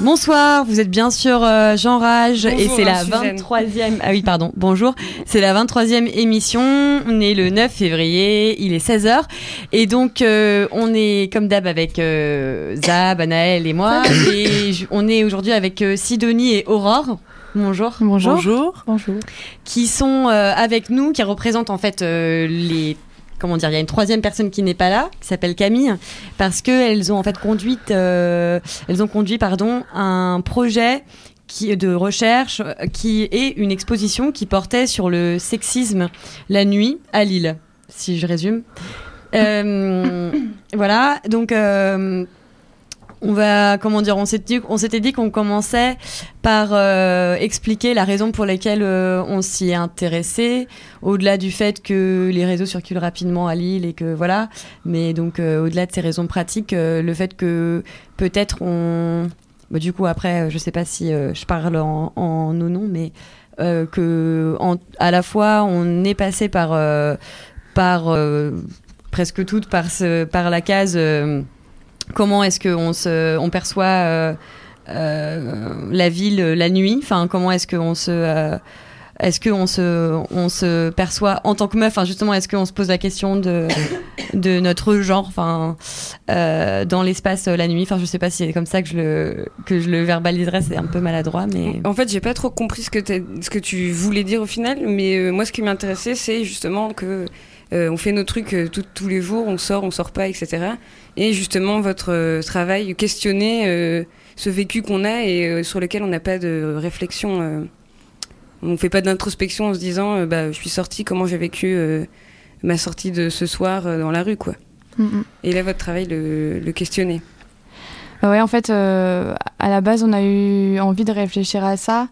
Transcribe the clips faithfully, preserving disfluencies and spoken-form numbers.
Bonsoir, vous êtes bien sûr euh, Jean Rage. Bonjour, et c'est la Suzanne. vingt-troisième Ah oui, pardon. Bonjour. C'est la vingt-troisième émission. On est le neuf février, il est seize heures et donc euh, on est comme d'hab avec euh, Zab, Anaël et moi et j- on est aujourd'hui avec euh, Sidonie et Aurore. Bonjour. Bonjour. Bonjour. Bonjour. Qui sont euh, avec nous, qui représentent en fait euh, les comment dire, il y a une troisième personne qui n'est pas là, qui s'appelle Camille, parce que elles ont en fait conduit, euh, elles ont conduit pardon, un projet qui, de recherche qui est une exposition qui portait sur le sexisme la nuit à Lille, si je résume. Euh, voilà, donc. Euh, On va, comment dire, on s'était dit, on s'était dit qu'on commençait par euh, expliquer la raison pour laquelle euh, on s'y est intéressé, au-delà du fait que les réseaux circulent rapidement à Lille et que voilà, mais donc euh, au-delà de ces raisons pratiques, euh, le fait que peut-être on, bah, du coup après, je sais pas si euh, je parle en, en nos noms, mais euh, que en, à la fois on est passé par euh, par euh, presque toutes par ce, par la case. Euh, Comment est-ce qu'on se, on perçoit euh, euh, la ville la nuit ? Enfin, comment est-ce qu'on se, euh, est-ce qu'on se, on se perçoit en tant que meuf ? Enfin, justement, est-ce qu'on se pose la question de, de notre genre, enfin, euh, dans l'espace la nuit ? Enfin, je sais pas si c'est comme ça que je le, que je le verbaliserais. C'est un peu maladroit, mais. En fait, j'ai pas trop compris ce que, ce que tu voulais dire au final, mais euh, moi, ce qui m'intéressait, c'est justement que euh, on fait nos trucs euh, tout, tous les jours, on sort, on sort pas, et cetera. Et justement, votre euh, travail, questionner euh, ce vécu qu'on a et euh, sur lequel on n'a pas de réflexion. Euh, on fait pas d'introspection en se disant euh, bah, je suis sortie, comment j'ai vécu euh, ma sortie de ce soir euh, dans la rue, quoi. Mm-hmm. Et là, votre travail, le, le questionner. Bah ouais, en fait, euh, à la base, on a eu envie de réfléchir à ça.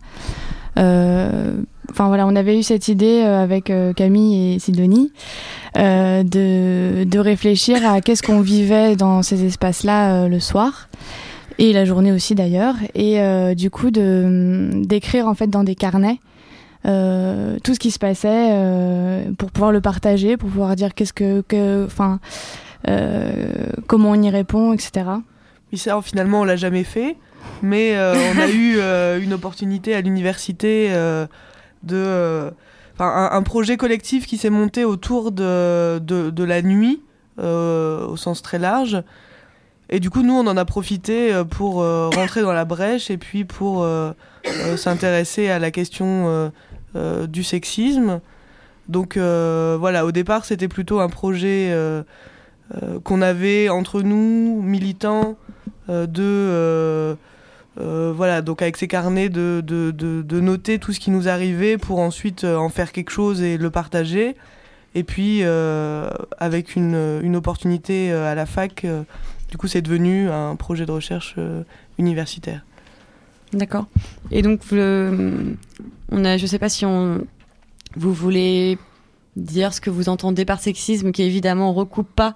Euh, Enfin voilà, on avait eu cette idée euh, avec euh, Camille et Sidonie euh, de, de réfléchir à qu'est-ce qu'on vivait dans ces espaces-là euh, le soir et la journée aussi d'ailleurs, et euh, du coup de d'écrire en fait dans des carnets euh, tout ce qui se passait euh, pour pouvoir le partager, pour pouvoir dire qu'est-ce que, que enfin euh, comment on y répond, et cetera. Oui, ça finalement on l'a jamais fait, mais euh, on a eu euh, une opportunité à l'université. Euh, de euh, un, un projet collectif qui s'est monté autour de, de, de la nuit euh, au sens très large, et du coup nous on en a profité pour euh, rentrer dans la brèche et puis pour euh, euh, s'intéresser à la question euh, euh, du sexisme. Donc euh, voilà, au départ c'était plutôt un projet euh, euh, qu'on avait entre nous militants euh, de euh, Euh, voilà, donc avec ces carnets de, de, de, de noter tout ce qui nous arrivait pour ensuite euh, en faire quelque chose et le partager. Et puis, euh, avec une, une opportunité euh, à la fac, euh, du coup, c'est devenu un projet de recherche euh, universitaire. D'accord. Et donc, le, on a, je sais pas si on, vous voulez dire ce que vous entendez par sexisme, qui évidemment recoupe pas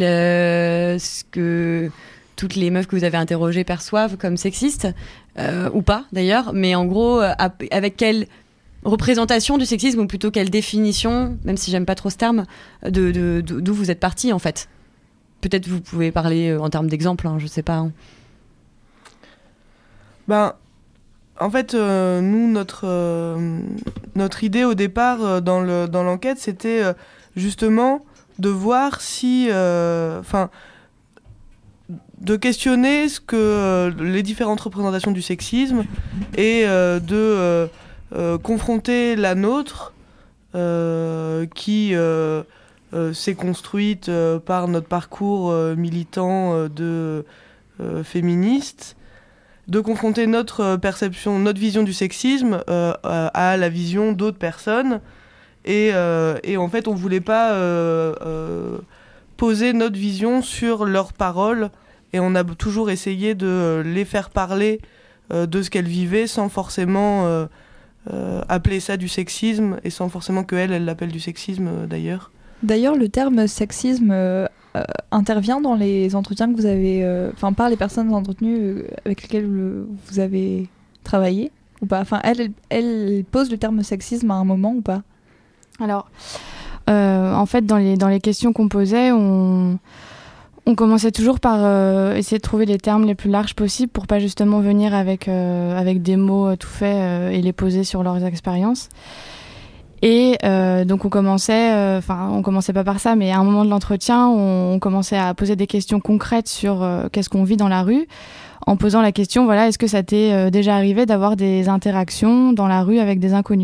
le, ce que toutes les meufs que vous avez interrogées perçoivent comme sexistes, euh, ou pas d'ailleurs, mais en gros, euh, avec quelle représentation du sexisme, ou plutôt quelle définition, même si j'aime pas trop ce terme, de, de, de, d'où vous êtes partis en fait. Peut-être vous pouvez parler en termes d'exemple, hein, je sais pas. Hein. Ben, en fait, euh, nous, notre, euh, notre idée au départ euh, dans, le, dans l'enquête, c'était euh, justement de voir si... Enfin... Euh, de questionner ce que euh, les différentes représentations du sexisme et euh, de euh, euh, confronter la nôtre euh, qui euh, euh, s'est construite euh, par notre parcours euh, militant euh, de euh, féministe, de confronter notre perception, notre vision du sexisme euh, à la vision d'autres personnes, et, euh, et en fait on voulait pas euh, euh, poser notre vision sur leurs paroles. Et on a toujours essayé de les faire parler euh, de ce qu'elles vivaient sans forcément euh, euh, appeler ça du sexisme, et sans forcément qu'elles, elles l'appellent du sexisme euh, d'ailleurs. D'ailleurs, le terme sexisme euh, euh, intervient dans les entretiens que vous avez... Enfin, euh, par les personnes entretenues euh, avec lesquelles le, vous avez travaillé, ou pas ? Enfin, elle, elle, elle pose le terme sexisme à un moment ou pas ? Alors, euh, en fait, dans les, dans les questions qu'on posait, on... On commençait toujours par euh, essayer de trouver les termes les plus larges possibles pour pas justement venir avec, euh, avec des mots euh, tout faits euh, et les poser sur leurs expériences. Et euh, donc on commençait, enfin euh, on commençait pas par ça, mais à un moment de l'entretien, on, on commençait à poser des questions concrètes sur euh, qu'est-ce qu'on vit dans la rue, en posant la question, voilà, est-ce que ça t'est euh, déjà arrivé d'avoir des interactions dans la rue avec des inconnus ?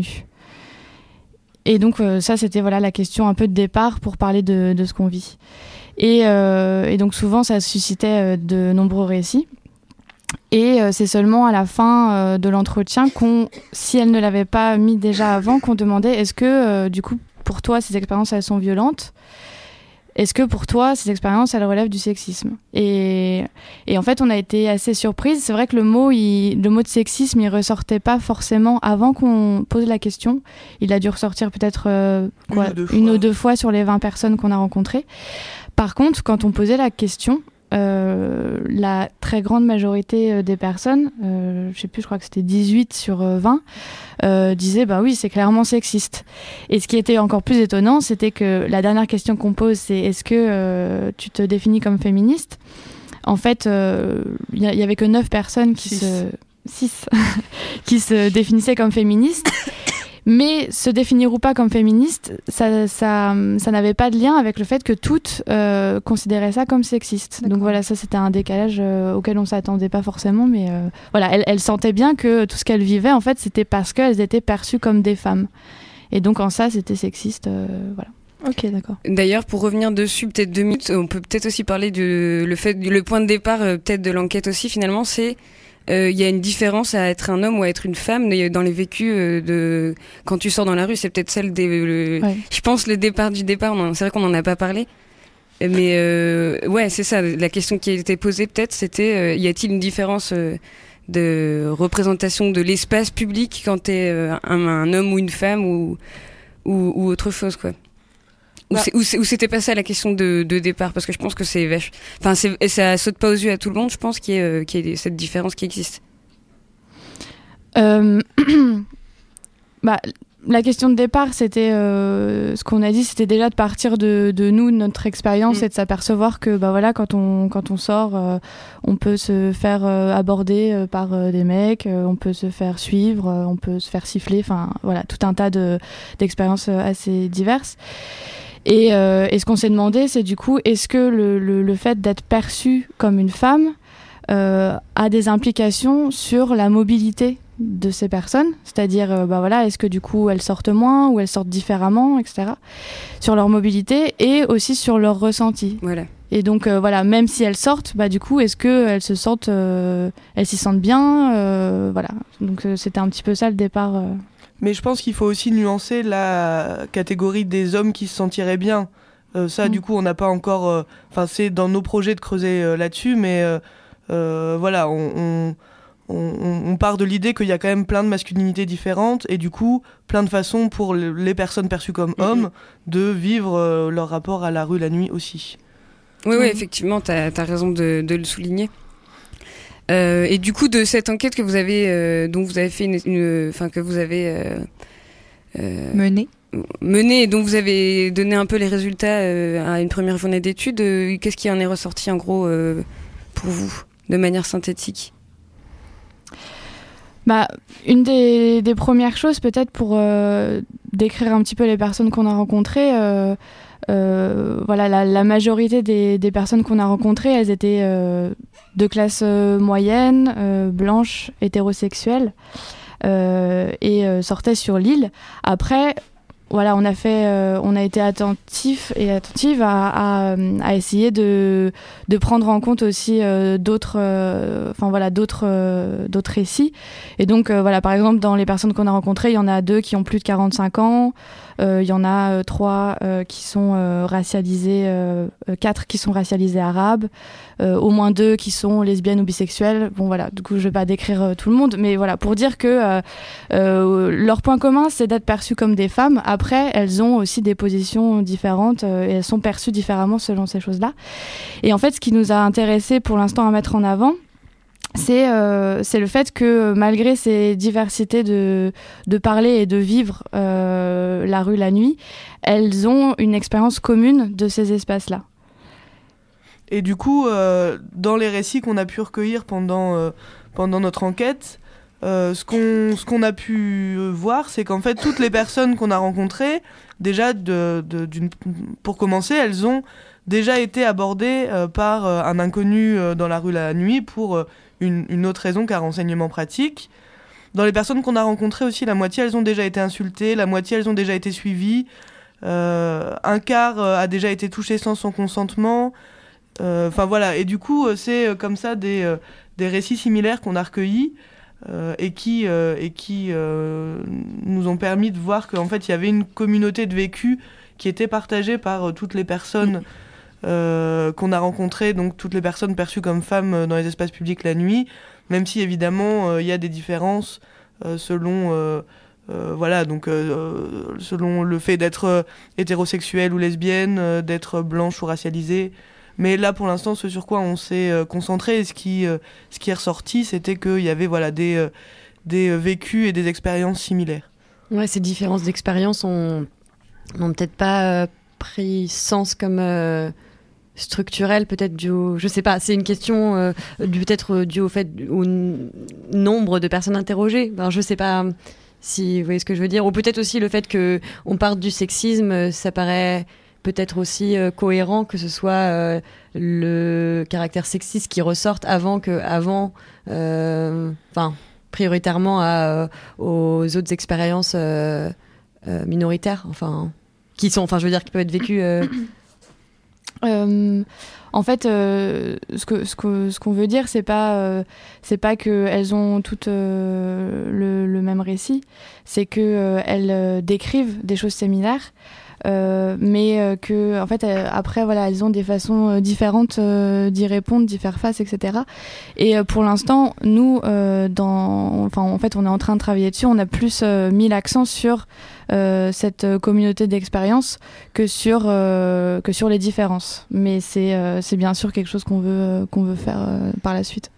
Et donc euh, ça, c'était voilà la question un peu de départ pour parler de, de ce qu'on vit. Et, euh, et donc souvent, ça suscitait euh, de nombreux récits. Et euh, c'est seulement à la fin euh, de l'entretien qu'on, si elle ne l'avait pas mis déjà avant, qu'on demandait est-ce que, euh, du coup, pour toi, ces expériences, elles sont violentes ? Est-ce que pour toi, ces expériences, elles relèvent du sexisme ? Et, et en fait, on a été assez surprises. C'est vrai que le mot, il, le mot de sexisme, il ressortait pas forcément avant qu'on pose la question. Il a dû ressortir peut-être euh, quoi, une, ou une ou deux fois sur les vingt personnes qu'on a rencontrées. Par contre, quand on posait la question, euh, la très grande majorité des personnes, euh, je sais plus, je crois que c'était dix-huit sur vingt, euh, disaient bah oui, c'est clairement sexiste. Et ce qui était encore plus étonnant, c'était que la dernière question qu'on pose, c'est est-ce que euh, tu te définis comme féministe ? En fait, il euh, y, y avait que neuf personnes qui Six. se six qui se définissaient comme féministes. Mais se définir ou pas comme féministe, ça, ça, ça n'avait pas de lien avec le fait que toutes euh, considéraient ça comme sexiste. D'accord. Donc voilà, ça c'était un décalage euh, auquel on ne s'attendait pas forcément, mais euh, voilà, elles, elles sentaient bien que tout ce qu'elles vivaient, en fait, c'était parce qu'elles étaient perçues comme des femmes. Et donc en ça, c'était sexiste, euh, voilà. Ok, d'accord. D'ailleurs, pour revenir dessus, peut-être deux minutes, on peut peut-être aussi parler du le fait, le point de départ, euh, peut-être de l'enquête aussi. Finalement, c'est il euh, y a une différence à être un homme ou à être une femme dans les vécus euh, de quand tu sors dans la rue. C'est peut-être celle des le, ouais. Je pense le départ du départ, on en, c'est vrai qu'on en a pas parlé, mais euh, ouais, c'est ça la question qui a été posée, peut-être c'était euh, y a-t-il une différence euh, de représentation de l'espace public quand t'es euh, un, un homme ou une femme ou ou, ou autre chose, quoi. Ou, bah. c'est, ou, c'est, ou c'était pas ça la question de, de départ, parce que je pense que c'est vache. Enfin, c'est, ça saute pas aux yeux à tout le monde, je pense, qu'il y ait, euh, qu'il y ait cette différence qui existe. Euh... bah, la question de départ, c'était euh, ce qu'on a dit, c'était déjà de partir de, de nous, de notre expérience, mmh. et de s'apercevoir que bah voilà, quand on quand on sort, euh, on peut se faire euh, aborder euh, par euh, des mecs, euh, on peut se faire suivre, euh, on peut se faire siffler, enfin voilà, tout un tas de d'expériences euh, assez diverses. Et, euh, et ce qu'on s'est demandé, c'est du coup, est-ce que le, le, le fait d'être perçue comme une femme euh, a des implications sur la mobilité de ces personnes ? C'est-à-dire, euh, bah voilà, est-ce que du coup, elles sortent moins ou elles sortent différemment, et cetera. Sur leur mobilité et aussi sur leur ressenti. Voilà. Et donc, euh, voilà, même si elles sortent, bah du coup, est-ce qu'elles se sentent, euh, elles s'y sentent bien, euh, voilà. Donc, euh, c'était un petit peu ça le départ. Euh. Mais je pense qu'il faut aussi nuancer la catégorie des hommes qui se sentiraient bien. Euh, ça, mmh. du coup, on n'a pas encore... Enfin, euh, c'est dans nos projets de creuser euh, là-dessus, mais euh, euh, voilà, on, on, on, on part de l'idée qu'il y a quand même plein de masculinités différentes et du coup, plein de façons pour les personnes perçues comme mmh. hommes de vivre euh, leur rapport à la rue la nuit aussi. Oui, mmh. oui, effectivement, tu as raison de, de le souligner. Euh, et du coup, de cette enquête que vous avez, euh, dont vous avez fait une, une, enfin que vous avez euh, euh, menée, menée, et dont vous avez donné un peu les résultats euh, à une première journée d'études, euh, qu'est-ce qui en est ressorti en gros euh, pour vous, de manière synthétique ? Bah, une des, des premières choses, peut-être pour euh, décrire un petit peu les personnes qu'on a rencontrées. Euh, Euh, voilà, la, la majorité des, des personnes qu'on a rencontrées, elles étaient euh, de classe euh, moyenne, euh, blanches, hétérosexuelles, euh, et euh, sortaient sur l'île. Après, voilà, on a fait, euh, on a été attentifs et attentives à, à, à essayer de, de prendre en compte aussi euh, d'autres, enfin euh, voilà, d'autres, euh, d'autres récits. Et donc, euh, voilà, par exemple, dans les personnes qu'on a rencontrées, il y en a deux qui ont plus de quarante-cinq ans. Il euh, y en a euh, trois euh, qui sont euh, racialisés, euh, quatre qui sont racialisés arabes, euh, au moins deux qui sont lesbiennes ou bisexuelles. Bon voilà, du coup je vais pas décrire euh, tout le monde, mais voilà, pour dire que euh, euh, leur point commun c'est d'être perçues comme des femmes. Après, elles ont aussi des positions différentes euh, et elles sont perçues différemment selon ces choses-là. Et en fait, ce qui nous a intéressés pour l'instant à mettre en avant, c'est, euh, c'est le fait que malgré ces diversités de, de parler et de vivre euh, la rue la nuit, elles ont une expérience commune de ces espaces-là. et du coup, euh, dans les récits qu'on a pu recueillir pendant, euh, pendant notre enquête, euh, ce, qu'on, ce qu'on a pu voir, c'est qu'en fait, toutes les personnes qu'on a rencontrées, déjà, de, de, d'une, pour commencer, elles ont déjà été abordées euh, par euh, un inconnu euh, dans la rue la nuit pour euh, une, une autre raison qu'un renseignement pratique. Dans les personnes qu'on a rencontrées aussi, la moitié, elles ont déjà été insultées, la moitié, elles ont déjà été suivies. Euh, un quart euh, a déjà été touché sans son consentement. Enfin euh, voilà, et du coup, euh, c'est euh, comme ça des, euh, des récits similaires qu'on a recueillis euh, et qui, euh, et qui euh, nous ont permis de voir qu'en fait, il y avait une communauté de vécu qui était partagée par euh, toutes les personnes euh, qu'on a rencontrées, donc toutes les personnes perçues comme femmes euh, dans les espaces publics la nuit, même si évidemment, il euh, y a des différences euh, selon... Euh, Euh, voilà, donc euh, selon le fait d'être euh, hétérosexuelle ou lesbienne, euh, d'être blanche ou racialisée. Mais là, pour l'instant, ce sur quoi on s'est euh, concentré et ce qui, euh, ce qui est ressorti, c'était qu'il y avait voilà, des, euh, des vécus et des expériences similaires. Ouais, ces différences d'expérience ont, n'ont peut-être pas euh, pris sens comme euh, structurelles, peut-être dû au... Je sais pas, c'est une question euh, du, peut-être due au fait, au n- nombre de personnes interrogées. Ben, je sais pas... Si vous voyez ce que je veux dire, ou peut-être aussi le fait que on parte du sexisme, ça paraît peut-être aussi euh, cohérent que ce soit euh, le caractère sexiste qui ressorte avant que, avant, euh, enfin prioritairement à, euh, aux autres expériences euh, euh, minoritaires, enfin qui sont, enfin je veux dire qui peuvent être vécues. Euh... Euh, en fait, euh, ce que ce que ce qu'on veut dire, c'est pas euh, c'est pas que elles ont toutes euh, le, le même récit, c'est que euh, elles euh, décrivent des choses similaires, euh, mais euh, que en fait euh, après voilà, elles ont des façons euh, différentes euh, d'y répondre, d'y faire face, et cetera. Et euh, pour l'instant, nous, euh, dans, enfin en fait, on est en train de travailler dessus. On a plus euh, mis l'accent sur Euh, cette communauté d'expérience que sur euh, que sur les différences, mais c'est euh, c'est bien sûr quelque chose qu'on veut euh, qu'on veut faire euh, par la suite.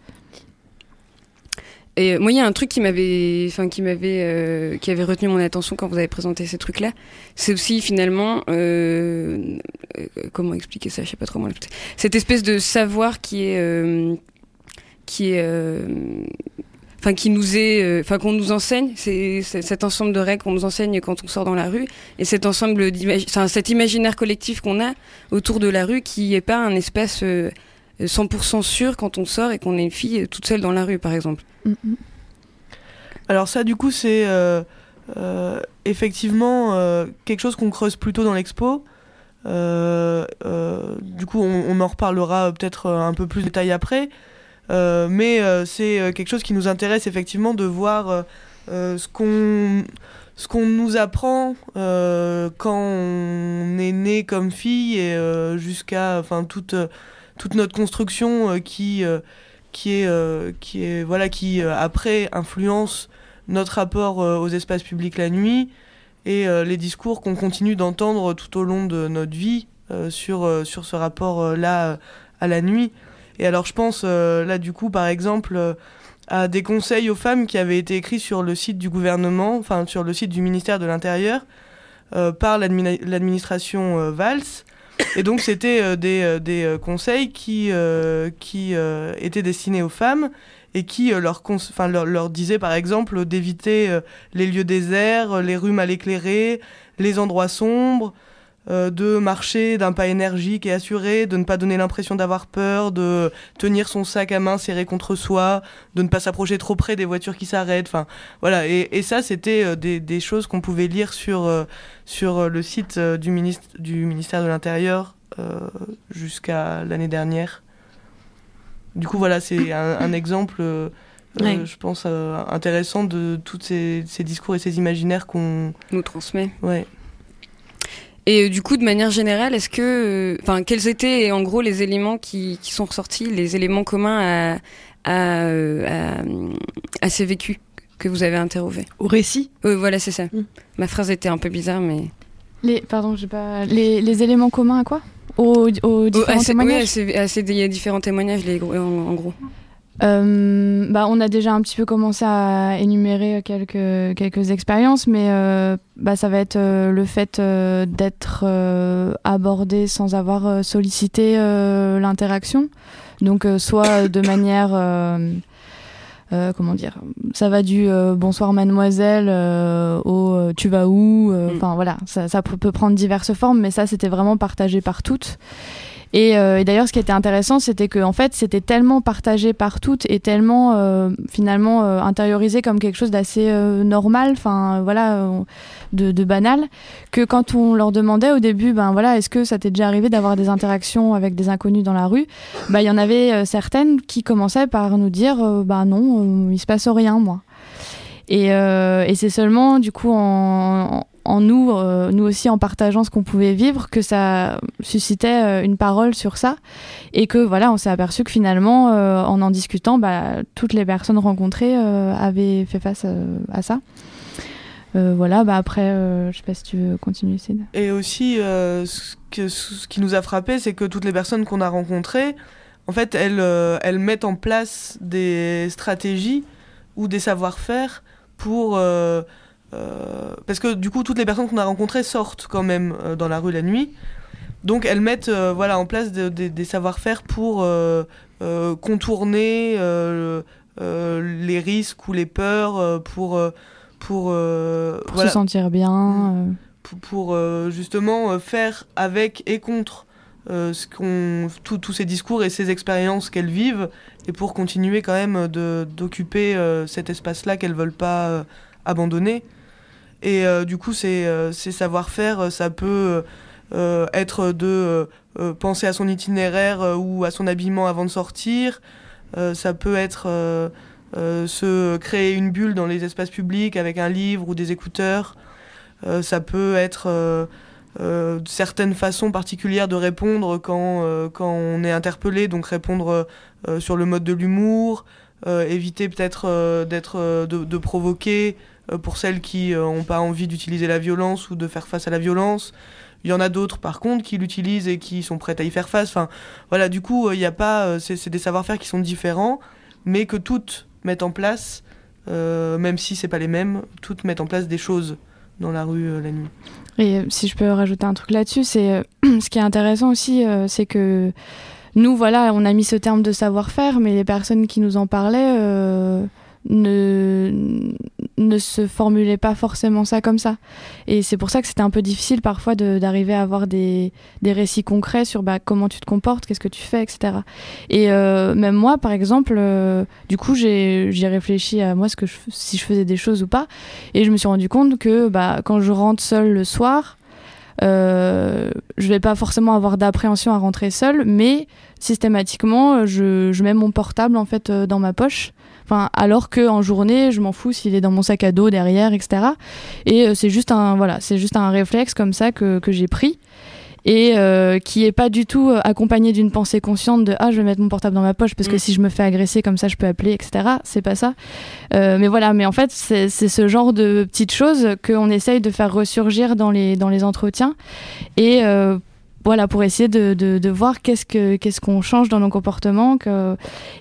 Et moi, il y a un truc qui m'avait, enfin qui m'avait, euh, qui avait retenu mon attention quand vous avez présenté ces trucs-là. C'est aussi finalement, euh, euh, comment expliquer ça, je sais pas trop comment l'expliquer. Cette espèce de savoir qui est, euh, qui est euh, enfin qui nous est, enfin euh, qu'on nous enseigne, c'est, c'est cet ensemble de règles qu'on nous enseigne quand on sort dans la rue, et cet ensemble d'imagi- enfin, cet imaginaire collectif qu'on a autour de la rue qui est pas un espace euh, cent pour cent sûr quand on sort et qu'on est une fille toute seule dans la rue, par exemple. Mm-hmm. Alors ça, du coup, c'est euh, euh, effectivement euh, quelque chose qu'on creuse plutôt dans l'expo. Euh, euh, du coup, on, on en reparlera peut-être un peu plus de détail après. Euh, mais euh, c'est quelque chose qui nous intéresse effectivement de voir euh, ce qu'on ce qu'on nous apprend euh, quand on est né comme fille et euh, jusqu'à enfin toute toute notre construction euh, qui euh, qui est euh, qui est voilà qui euh, après influence notre rapport euh, aux espaces publics la nuit et euh, les discours qu'on continue d'entendre tout au long de notre vie euh, sur euh, sur ce rapport euh, là à la nuit. Et alors je pense euh, là du coup par exemple euh, à des conseils aux femmes qui avaient été écrits sur le site du gouvernement, enfin sur le site du ministère de l'Intérieur euh, par l'admi- l'administration euh, Valls. Et donc c'était euh, des, euh, des euh, conseils qui, euh, qui euh, étaient destinés aux femmes et qui euh, leur, cons- leur, leur disaient par exemple d'éviter euh, les lieux déserts, les rues mal éclairées, les endroits sombres, Euh, de marcher d'un pas énergique et assuré, de ne pas donner l'impression d'avoir peur, de tenir son sac à main serré contre soi, de ne pas s'approcher trop près des voitures qui s'arrêtent. Enfin, voilà. Et, et ça, c'était euh, des, des choses qu'on pouvait lire sur, euh, sur le site euh, du, ministre, du ministère de l'Intérieur euh, jusqu'à l'année dernière. Du coup, voilà, c'est un, un exemple, euh, Ouais. euh, je pense, euh, intéressant de tous ces, ces discours et ces imaginaires qu'on nous transmet. Ouais. Et euh, du coup, de manière générale, est-ce que, enfin, euh, quels étaient en gros les éléments qui, qui sont ressortis, les éléments communs à, à, à, à ces vécus que vous avez interrogés? Au récit. euh, Voilà, c'est ça. Mm. Ma phrase était un peu bizarre, mais Les, pardon, j'ai pas les, les éléments communs à quoi? Aux, aux différents oh, à ces, témoignages. Oui, à ces, à ces différents témoignages, les, en, en gros. Euh, bah, on a déjà un petit peu commencé à énumérer quelques, quelques expériences, mais euh, bah, ça va être euh, le fait euh, d'être euh, abordé sans avoir euh, sollicité euh, l'interaction. Donc, euh, soit de manière... Euh, euh, comment dire, ça va du euh, bonsoir mademoiselle euh, au euh, tu vas où, enfin euh, mm. voilà, ça, ça peut prendre diverses formes, mais ça c'était vraiment partagé par toutes. Et, euh, et d'ailleurs, ce qui était intéressant, c'était que en fait, c'était tellement partagé par toutes et tellement euh, finalement euh, intériorisé comme quelque chose d'assez euh, normal, enfin voilà, euh, de, de banal, que quand on leur demandait au début, ben voilà, est-ce que ça t'est déjà arrivé d'avoir des interactions avec des inconnus dans la rue, ben il y en avait euh, certaines qui commençaient par nous dire, euh, ben non, euh, il se passe rien, moi. Et, euh, et c'est seulement du coup en, en en nous, euh, nous aussi en partageant ce qu'on pouvait vivre, que ça suscitait euh, une parole sur ça, et que voilà, on s'est aperçu que finalement, euh, en en discutant, bah, toutes les personnes rencontrées euh, avaient fait face euh, à ça. Euh, voilà, bah après, euh, je sais pas si tu veux continuer, Céd. Et aussi, euh, ce, que, ce qui nous a frappé, c'est que toutes les personnes qu'on a rencontrées, en fait, elles, euh, elles mettent en place des stratégies ou des savoir-faire pour... Euh, Euh, parce que du coup toutes les personnes qu'on a rencontrées sortent quand même euh, dans la rue la nuit, donc elles mettent euh, voilà, en place de, de, des savoir-faire pour euh, euh, contourner euh, euh, les risques ou les peurs, euh, pour, euh, pour, euh, pour voilà, se sentir bien, euh. pour, pour euh, justement euh, faire avec et contre euh, ce qu'on, tous ces discours et ces expériences qu'elles vivent, et pour continuer quand même de, d'occuper euh, cet espace-là qu'elles veulent pas euh, abandonner. Et euh, du coup, ces, euh, ces savoir-faire, ça peut euh, être de euh, penser à son itinéraire euh, ou à son habillement avant de sortir. Euh, ça peut être euh, euh, se créer une bulle dans les espaces publics avec un livre ou des écouteurs. Euh, ça peut être euh, euh, certaines façons particulières de répondre quand, euh, quand on est interpellé, donc répondre euh, sur le mode de l'humour, euh, éviter peut-être euh, d'être, euh, de, de provoquer, pour celles qui n'ont euh, pas envie d'utiliser la violence ou de faire face à la violence. Il y en a d'autres, par contre, qui l'utilisent et qui sont prêtes à y faire face. Enfin, voilà, du coup, il euh, y a pas, euh, c'est, c'est des savoir-faire qui sont différents, mais que toutes mettent en place, euh, même si c'est pas les mêmes, toutes mettent en place des choses dans la rue euh, la nuit. Et si je peux rajouter un truc là-dessus, c'est euh, ce qui est intéressant aussi, euh, c'est que nous, voilà, on a mis ce terme de savoir-faire, mais les personnes qui nous en parlaient euh, ne ne se formulait pas forcément ça comme ça, et c'est pour ça que c'était un peu difficile parfois de, d'arriver à avoir des, des récits concrets sur bah, comment tu te comportes, qu'est-ce que tu fais, etc. Et euh, même moi par exemple, euh, du coup j'ai, j'ai réfléchi à moi ce que je, si je faisais des choses ou pas, et je me suis rendu compte que bah, quand je rentre seule le soir, euh, je vais pas forcément avoir d'appréhension à rentrer seule, mais systématiquement je, je mets mon portable en fait euh, dans ma poche. Enfin, alors qu'en journée, je m'en fous s'il est dans mon sac à dos derrière, et cetera. Et euh, c'est juste un, voilà, c'est juste un réflexe comme ça que, que j'ai pris, et euh, qui est pas du tout euh, accompagné d'une pensée consciente de ah je vais mettre mon portable dans ma poche parce que mmh. si je me fais agresser comme ça je peux appeler, et cetera. C'est pas ça. Euh, mais voilà, mais en fait c'est, c'est ce genre de petites choses qu'on essaye de faire ressurgir dans les dans les entretiens, et euh, voilà, pour essayer de, de, de voir qu'est-ce, que, qu'est-ce qu'on change dans nos comportements, que,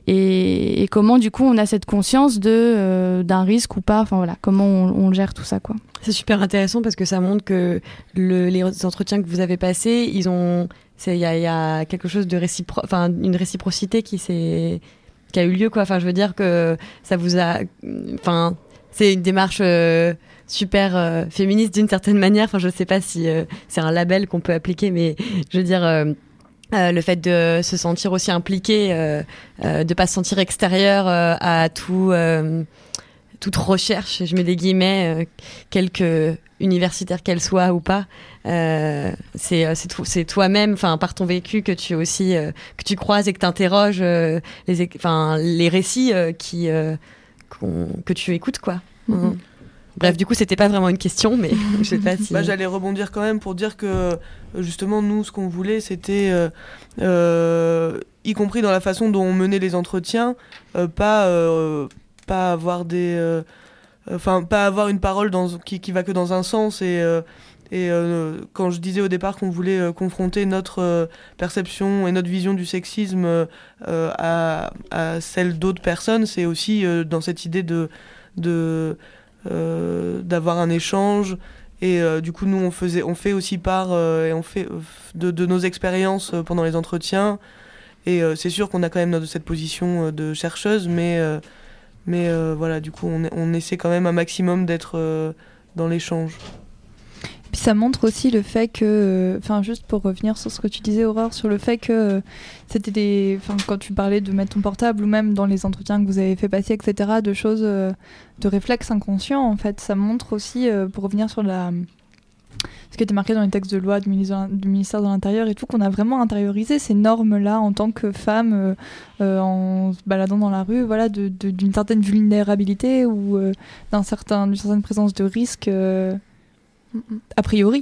et, et comment du coup on a cette conscience de, euh, d'un risque ou pas, enfin voilà, comment on, on gère tout ça, quoi. C'est super intéressant parce que ça montre que le, les entretiens que vous avez passés, ils ont, il y a, y a quelque chose de récipro- enfin une réciprocité qui s'est, qui a eu lieu, quoi. Enfin, je veux dire que ça vous a, enfin, c'est une démarche euh, super euh, féministe d'une certaine manière. Enfin, je sais pas si euh, c'est un label qu'on peut appliquer, mais je veux dire, euh, euh, le fait de se sentir aussi impliqué, euh, euh, de pas se sentir extérieur euh, à tout, euh, toute recherche, je mets des guillemets, euh, quelque universitaire qu'elle soit ou pas, euh, c'est c'est, tout, c'est toi-même, enfin par ton vécu que tu aussi euh, que tu croises et que t'interroges euh, les, enfin les récits euh, qui euh, que tu écoutes, quoi. Mm-hmm. Mmh. Bref, du coup, c'était pas vraiment une question, mais je sais pas si... Bah, j'allais rebondir quand même pour dire que, justement, nous, ce qu'on voulait, c'était, euh, euh, y compris dans la façon dont on menait les entretiens, euh, pas, euh, pas avoir des... Enfin, euh, pas avoir une parole dans, qui, qui va que dans un sens, et, euh, et euh, quand je disais au départ qu'on voulait euh, confronter notre euh, perception et notre vision du sexisme euh, à, à celle d'autres personnes, c'est aussi euh, dans cette idée de, de, euh, d'avoir un échange. Et euh, du coup, nous, on, faisait, on fait aussi part euh, et on fait, euh, de, de nos expériences euh, pendant les entretiens. Et euh, c'est sûr qu'on a quand même notre, cette position euh, de chercheuse, mais, euh, mais euh, voilà, du coup, on, on essaie quand même un maximum d'être euh, dans l'échange. Puis ça montre aussi le fait que, enfin juste pour revenir sur ce que tu disais Aurore, sur le fait que euh, c'était des, enfin quand tu parlais de mettre ton portable ou même dans les entretiens que vous avez fait passer, et cetera, de choses, euh, de réflexes inconscients en fait, ça montre aussi, euh, pour revenir sur la, ce qui était marqué dans les textes de loi du ministère, du ministère de l'Intérieur et tout, qu'on a vraiment intériorisé ces normes-là en tant que femme euh, euh, en se baladant dans la rue, voilà, de, de, d'une certaine vulnérabilité ou euh, d'un certain, d'une certaine présence de risque. Euh, a priori.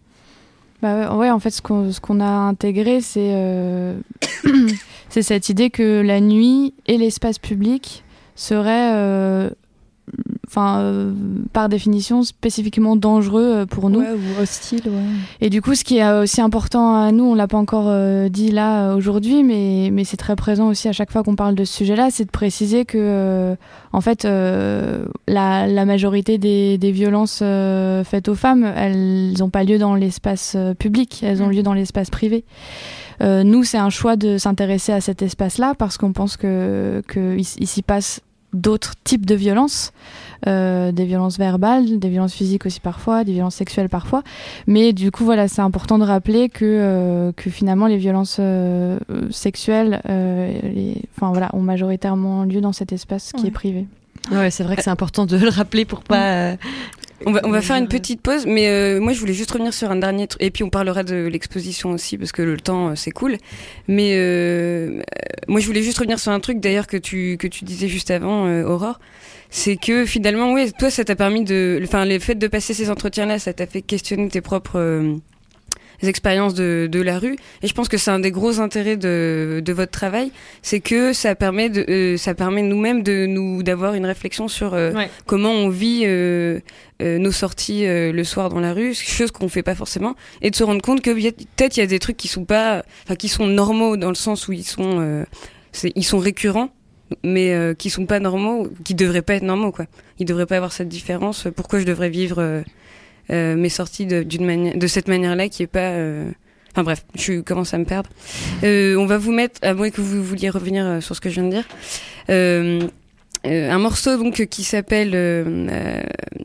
Bah ouais, en fait, ce qu'on, ce qu'on a intégré, c'est, euh, c'est cette idée que la nuit et l'espace public seraient, euh, enfin, euh, par définition, spécifiquement dangereux pour nous. Ouais, ou hostile, ouais. Et du coup, ce qui est aussi important à nous, on l'a pas encore euh, dit là aujourd'hui, mais, mais c'est très présent aussi à chaque fois qu'on parle de ce sujet-là, c'est de préciser que, euh, en fait, euh, la, la majorité des, des violences euh, faites aux femmes, elles n'ont pas lieu dans l'espace euh, public, elles ont lieu dans l'espace privé. Euh, nous, c'est un choix de s'intéresser à cet espace-là parce qu'on pense que, que il, il s'y passe d'autres types de violences, euh, des violences verbales, des violences physiques aussi parfois, des violences sexuelles parfois. Mais du coup, voilà, c'est important de rappeler que, euh, que finalement les violences euh, sexuelles euh, les, enfin, voilà, ont majoritairement lieu dans cet espace qui ouais. est privé. Ouais, c'est vrai que c'est important de le rappeler pour pas... Euh... On va, on va faire une petite pause, mais euh, moi je voulais juste revenir sur un dernier truc, et puis on parlera de l'exposition aussi, parce que le temps euh, c'est cool. Mais euh, moi je voulais juste revenir sur un truc d'ailleurs que tu, que tu disais juste avant, euh, Aurore. C'est que finalement, oui, toi ça t'a permis de. Enfin, le fait de passer ces entretiens-là, ça t'a fait questionner tes propres. Euh, expériences de, de la rue, et je pense que c'est un des gros intérêts de, de votre travail, c'est que ça permet de, euh, ça permet nous-mêmes de nous d'avoir une réflexion sur euh, ouais. comment on vit euh, euh, nos sorties euh, le soir dans la rue, chose qu'on fait pas forcément, et de se rendre compte que peut-être il y a des trucs qui sont pas, enfin qui sont normaux dans le sens où ils sont, euh, c'est, ils sont récurrents, mais euh, qui sont pas normaux, qui devraient pas être normaux quoi. Ils devraient pas avoir cette différence. Pourquoi je devrais vivre euh, Euh, mes sorties de, d'une manière, de cette manière-là qui est pas. Euh... Enfin bref, je commence à me perdre. Euh, on va vous mettre, à moins que vous vouliez revenir sur ce que je viens de dire, euh, euh, un morceau donc qui s'appelle. Euh, euh,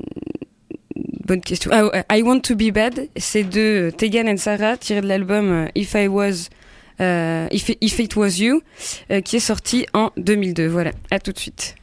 bonne question. Ah, I Want to Be Bad, c'est de Tegan and Sara, tiré de l'album If I Was. Euh, If, It, If It Was You, euh, qui est sorti en deux mille deux. Voilà, à tout de suite.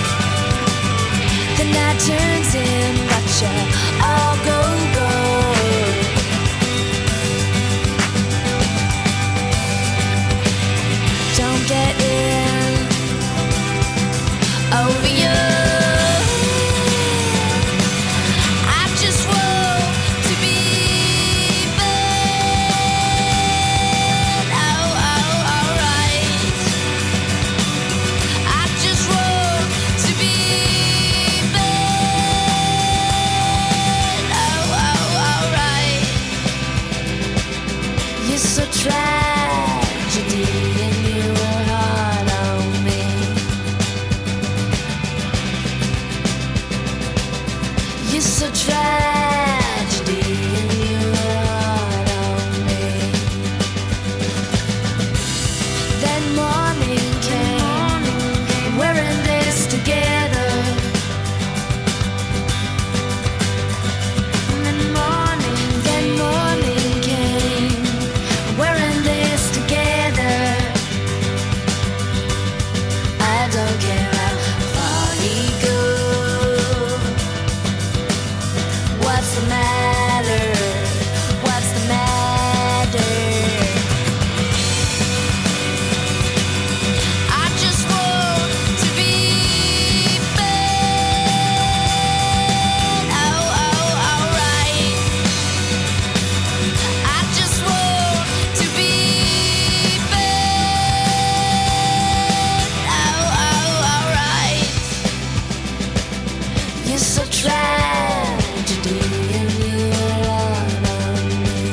Turns in, watch ya all go, go. so tragedy and you're all on me. Then morning came, we're in this together. Then morning, then morning came, we're in this together. I don't care how far he goes. What's the matter? What's the matter? I just want to be bad. Oh, oh, alright. I just want to be bad. Oh, oh, alright. You're so tragedy and you're all on me.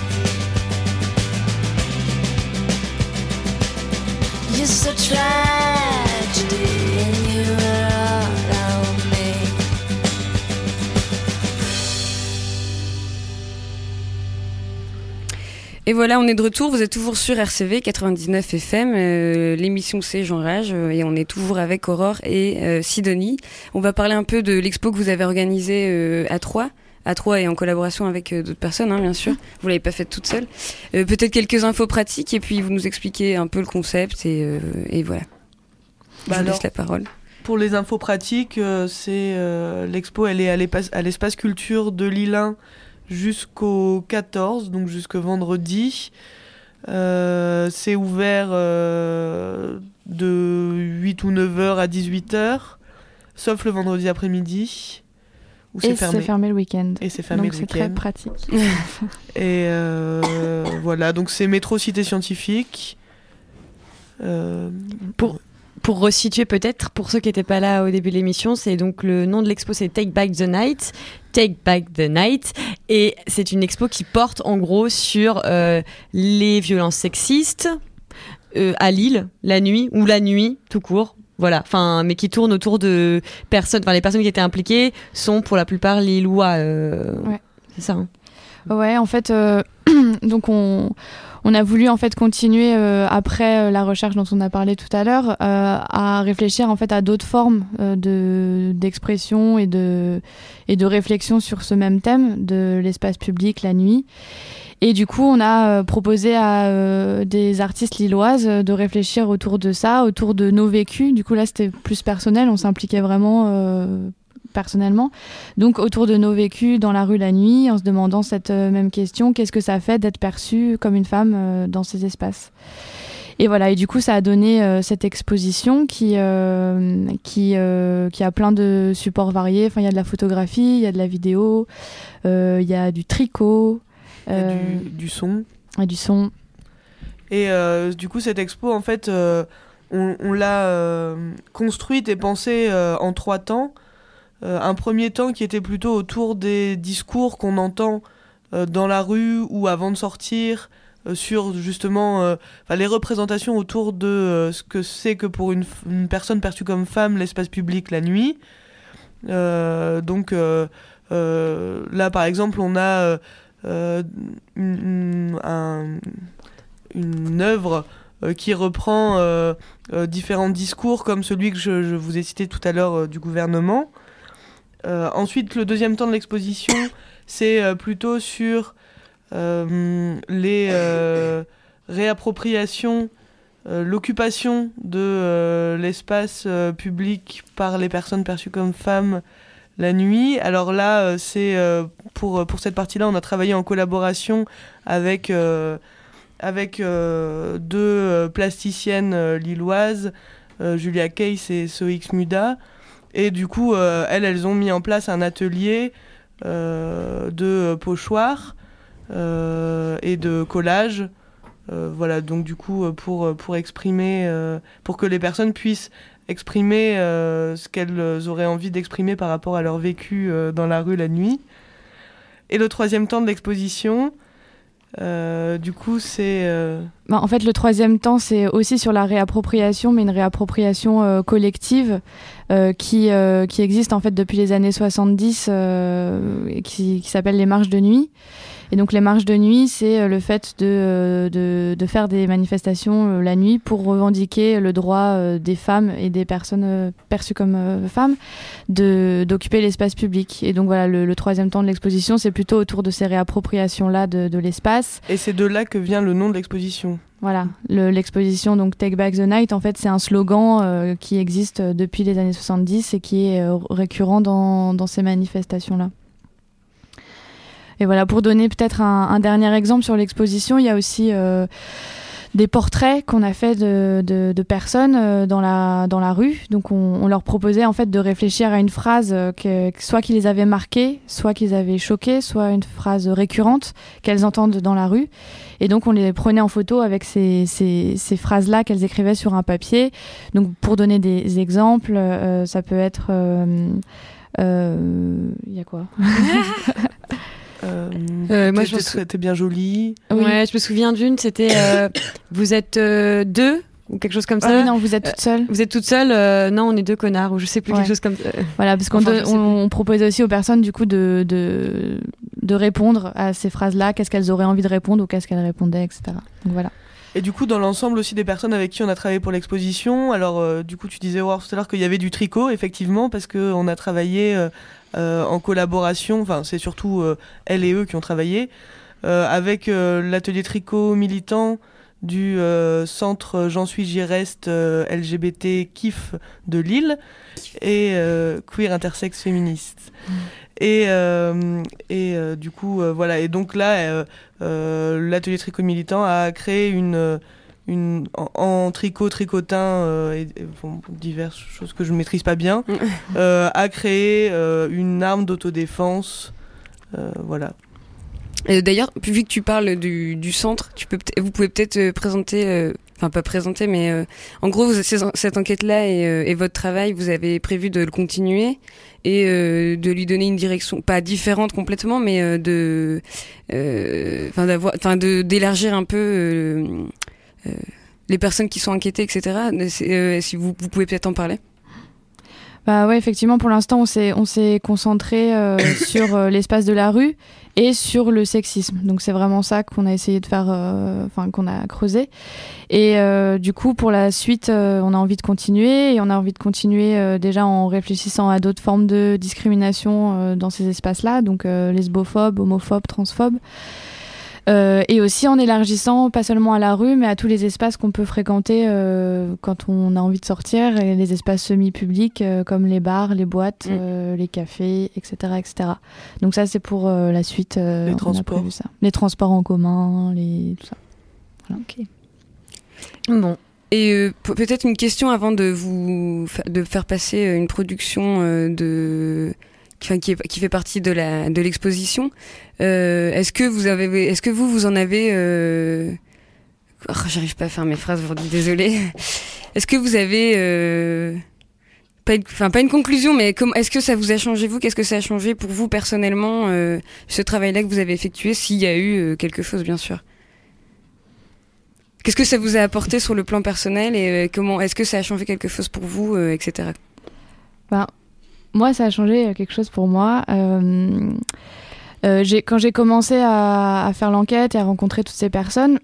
You're so tragedy and you're all on me. Et voilà, on est de retour. Vous êtes toujours sur R C V quatre-vingt-dix-neuf F M. Euh, l'émission c'est Jean Rage euh, et on est toujours avec Aurore et euh, Sidonie. On va parler un peu de l'expo que vous avez organisée euh, à Troyes. À Troyes et en collaboration avec euh, d'autres personnes, hein, bien sûr. Vous l'avez pas faite toute seule. Euh, peut-être quelques infos pratiques et puis vous nous expliquez un peu le concept et, euh, et voilà. Je Bah vous alors, laisse la parole. Pour les infos pratiques, euh, c'est euh, l'expo, elle est à l'espace, à l'espace culture de Lilin jusqu'au quatorze, donc jusqu'au vendredi. Euh, c'est ouvert euh, de huit ou neuf heures à dix-huit heures, sauf le vendredi après-midi, où Et c'est fermé. c'est fermé le week-end. Et c'est fermé Donc le c'est très week-end. pratique. Et euh, voilà, donc c'est métro Cité Scientifique. Euh, Pour- Pour resituer peut-être, pour ceux qui n'étaient pas là au début de l'émission, c'est donc le nom de l'expo, c'est Take Back the Night. Take Back the Night. Et c'est une expo qui porte en gros sur euh, les violences sexistes euh, à Lille, la nuit, ou la nuit, tout court. Voilà, enfin, mais qui tourne autour de personnes, enfin les personnes qui étaient impliquées sont pour la plupart lillois. Euh, Ouais. C'est ça. Hein. Ouais, en fait, euh, donc on, on a voulu en fait continuer euh, après euh, la recherche dont on a parlé tout à l'heure euh, à réfléchir en fait à d'autres formes euh, de d'expression et de et de réflexion sur ce même thème de l'espace public la nuit. Et du coup, on a euh, proposé à euh, des artistes lilloises euh, de réfléchir autour de ça, autour de nos vécus. Du coup, là, c'était plus personnel, on s'impliquait vraiment euh, personnellement. Donc, autour de nos vécus dans la rue la nuit, en se demandant cette euh, même question, qu'est-ce que ça fait d'être perçue comme une femme euh, dans ces espaces ? Et voilà, et du coup, ça a donné euh, cette exposition qui, euh, qui, euh, qui a plein de supports variés. Enfin, il y a de la photographie, il y a de la vidéo, euh, il y a du tricot, il y a euh, du, du son. et du son. Et euh, du coup, cette expo, en fait, euh, on, on l'a euh, construite et pensée euh, en trois temps. Euh, un premier temps qui était plutôt autour des discours qu'on entend euh, dans la rue ou avant de sortir, euh, sur justement euh, les représentations autour de euh, ce que c'est que pour une, f- une personne perçue comme femme, l'espace public la nuit. Euh, donc euh, euh, là, par exemple, on a euh, euh, une, une, un, une œuvre euh, qui reprend euh, euh, différents discours comme celui que je, je vous ai cité tout à l'heure euh, du gouvernement. Euh, ensuite, le deuxième temps de l'exposition, c'est euh, plutôt sur euh, les euh, réappropriations, euh, l'occupation de euh, l'espace euh, public par les personnes perçues comme femmes la nuit. Alors là, euh, c'est euh, pour, pour cette partie-là, on a travaillé en collaboration avec, euh, avec euh, deux euh, plasticiennes euh, lilloises, euh, Julia Case et Soix Muda. Et du coup, euh, elles, elles ont mis en place un atelier euh, de pochoir euh, et de collage. Euh, voilà, donc du coup, pour, pour exprimer, euh, pour que les personnes puissent exprimer euh, ce qu'elles auraient envie d'exprimer par rapport à leur vécu euh, dans la rue la nuit. Et le troisième temps de l'exposition, Euh, du coup, c'est... Euh... Ben, en fait, le troisième temps, c'est aussi sur la réappropriation, mais une réappropriation euh, collective euh, qui, euh, qui existe en fait depuis les années soixante-dix euh, et qui, qui s'appelle les marches de nuit. Et donc les marches de nuit, c'est le fait de, de, de faire des manifestations la nuit pour revendiquer le droit des femmes et des personnes perçues comme femmes de, d'occuper l'espace public. Et donc voilà, le, le troisième temps de l'exposition, c'est plutôt autour de ces réappropriations-là de, de l'espace. Et c'est de là que vient le nom de l'exposition. Voilà, le, l'exposition donc Take Back the Night, en fait, c'est un slogan euh, qui existe depuis les années soixante-dix et qui est euh, récurrent dans, dans ces manifestations-là. Et voilà, pour donner peut-être un, un dernier exemple sur l'exposition, il y a aussi euh, des portraits qu'on a fait de, de, de personnes euh, dans, la, dans la rue. Donc on, on leur proposait en fait de réfléchir à une phrase que, soit qui les avait marquées, soit qui les avait choquées, soit une phrase récurrente qu'elles entendent dans la rue. Et donc on les prenait en photo avec ces, ces, ces phrases-là qu'elles écrivaient sur un papier. Donc pour donner des exemples, euh, ça peut être... Il euh, euh, y a quoi Euh, Euh, moi, t'es, je me t'es, sou- t'es bien jolie. Oui. Ouais, je me souviens d'une, c'était euh, vous êtes euh, deux ou quelque chose comme ça. Ah oui, non, vous êtes toute seule. Vous êtes toute seule, euh, non, on est deux connards ou je sais plus, Ouais. quelque chose comme ça. Voilà, parce qu'on Enfin, don- je sais on, on proposait aussi aux personnes du coup de, de, de répondre à ces phrases-là, qu'est-ce qu'elles auraient envie de répondre ou qu'est-ce qu'elles répondaient, et cetera. Donc voilà. Et du coup, dans l'ensemble aussi des personnes avec qui on a travaillé pour l'exposition, alors euh, du coup, tu disais Aurore, tout à l'heure qu'il y avait du tricot, effectivement, parce qu'on a travaillé euh, euh, en collaboration, enfin c'est surtout euh, elles et eux qui ont travaillé, euh, avec euh, l'atelier tricot militant du euh, centre J'en suis, j'y reste euh, L G B T K I F de Lille et euh, Queer Intersex Féministe. Mmh. Et, euh, et euh, du coup, euh, voilà. Et donc là, euh, euh, l'atelier tricot militant a créé une, une en, en tricot, tricotin euh, et, et bon, diverses choses que je ne maîtrise pas bien, euh, a créé euh, une arme d'autodéfense. Euh, voilà. Euh, D'ailleurs, vu que tu parles du, du centre, tu peux vous pouvez peut-être euh, présenter, euh, enfin pas présenter, mais euh, en gros, vous, ces, cette enquête-là et, euh, et votre travail, vous avez prévu de le continuer et euh, de lui donner une direction, pas différente complètement, mais euh, de, enfin euh, d'avoir, enfin de d'élargir un peu euh, euh, les personnes qui sont inquiétées, et cetera. Euh, si vous, vous pouvez peut-être en parler. Bah ouais, effectivement, pour l'instant, on s'est on s'est concentré euh, sur euh, l'espace de la rue et sur le sexisme. Donc c'est vraiment ça qu'on a essayé de faire, enfin euh, qu'on a creusé. Et euh, du coup, pour la suite, euh, on a envie de continuer et on a envie de continuer euh, déjà en réfléchissant à d'autres formes de discrimination euh, dans ces espaces-là, donc euh, lesbophobes, homophobes, transphobes. Euh, et aussi en élargissant pas seulement à la rue mais à tous les espaces qu'on peut fréquenter euh, quand on a envie de sortir, et les espaces semi-publics euh, comme les bars, les boîtes, mmh. euh, les cafés, et cetera, et cetera. Donc ça c'est pour euh, la suite. Euh, les on transports. a prévu ça. Les transports en commun, les tout ça. Voilà. Ok. Bon. Et euh, peut-être une question avant de vous fa- de faire passer une production euh, de Enfin, qui, est, qui fait partie de la de l'exposition. Euh, est-ce que vous avez, est-ce que vous vous en avez, euh... oh, j'arrive pas à faire mes phrases aujourd'hui, désolée. Est-ce que vous avez, euh... pas une, enfin pas une conclusion, mais comment, est-ce que ça vous a changé vous, qu'est-ce que ça a changé pour vous personnellement euh, ce travail-là que vous avez effectué, s'il y a eu euh, quelque chose bien sûr. Qu'est-ce que ça vous a apporté sur le plan personnel et euh, comment, est-ce que ça a changé quelque chose pour vous, euh, et cetera. Ben, moi, ça a changé quelque chose pour moi. Euh, euh, j'ai, quand j'ai commencé à, à faire l'enquête et à rencontrer toutes ces personnes,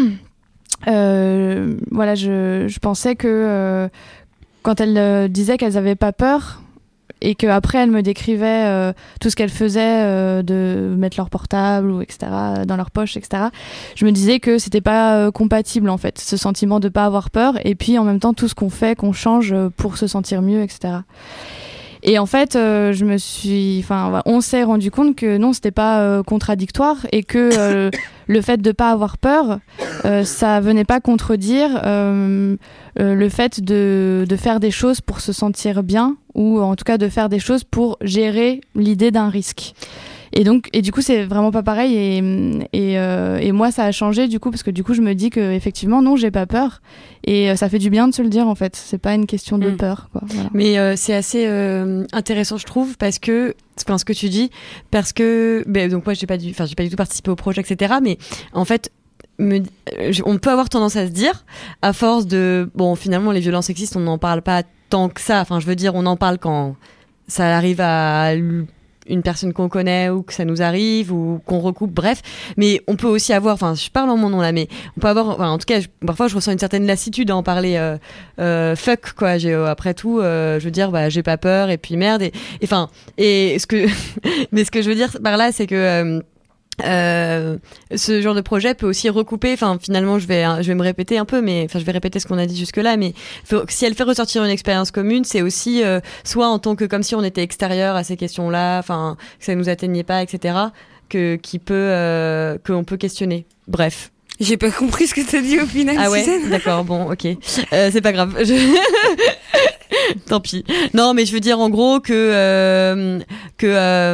euh, voilà, je, je pensais que euh, quand elles euh, disaient qu'elles n'avaient pas peur et qu'après elles me décrivaient euh, tout ce qu'elles faisaient, euh, de mettre leur portable ou et cetera dans leur poche, et cetera, je me disais que c'était pas euh, compatible en fait, ce sentiment de pas avoir peur et puis en même temps tout ce qu'on fait, qu'on change pour se sentir mieux, et cetera. Et en fait, euh, je me suis, enfin, on s'est rendu compte que non, c'était pas euh, contradictoire et que euh, le fait de pas avoir peur, euh, ça venait pas contredire euh, euh, le fait de de faire des choses pour se sentir bien ou en tout cas de faire des choses pour gérer l'idée d'un risque. Et donc, et du coup, c'est vraiment pas pareil. Et, et, euh, et moi, ça a changé du coup, parce que du coup, je me dis que effectivement, non, j'ai pas peur. Et euh, ça fait du bien de se le dire, en fait. C'est pas une question de Mm. peur, quoi. Voilà. Mais euh, c'est assez euh, intéressant, je trouve, parce que, enfin, ce que tu dis, parce que, ben, donc moi, j'ai pas du, enfin, j'ai pas du tout participé au projet, et cetera. Mais en fait, me, euh, on peut avoir tendance à se dire, à force de, bon, finalement, les violences sexistes, on n'en parle pas tant que ça. Enfin, je veux dire, on en parle quand ça arrive à une personne qu'on connaît ou que ça nous arrive ou qu'on recoupe, bref. Mais on peut aussi avoir, enfin, je parle en mon nom là, mais on peut avoir, enfin, en tout cas, je, parfois je ressens une certaine lassitude à en parler. Euh, euh, fuck quoi. J'ai, euh, après tout, euh, je veux dire, bah, j'ai pas peur et puis merde. Et enfin, et, et ce que, mais ce que je veux dire par là, c'est que euh, Euh, ce genre de projet peut aussi recouper, enfin finalement je vais je vais me répéter un peu, mais enfin je vais répéter ce qu'on a dit jusque là, mais faut, si elle fait ressortir une expérience commune, c'est aussi euh, soit en tant que comme si on était extérieur à ces questions-là, enfin que ça nous atteignait pas, et cetera, que qui peut euh, que on peut questionner. Bref. J'ai pas compris ce que t'as dit au final. Ah ouais, Suzanne. d'accord, bon, ok, euh, c'est pas grave. Je... Tant pis. Non, mais je veux dire en gros que euh, que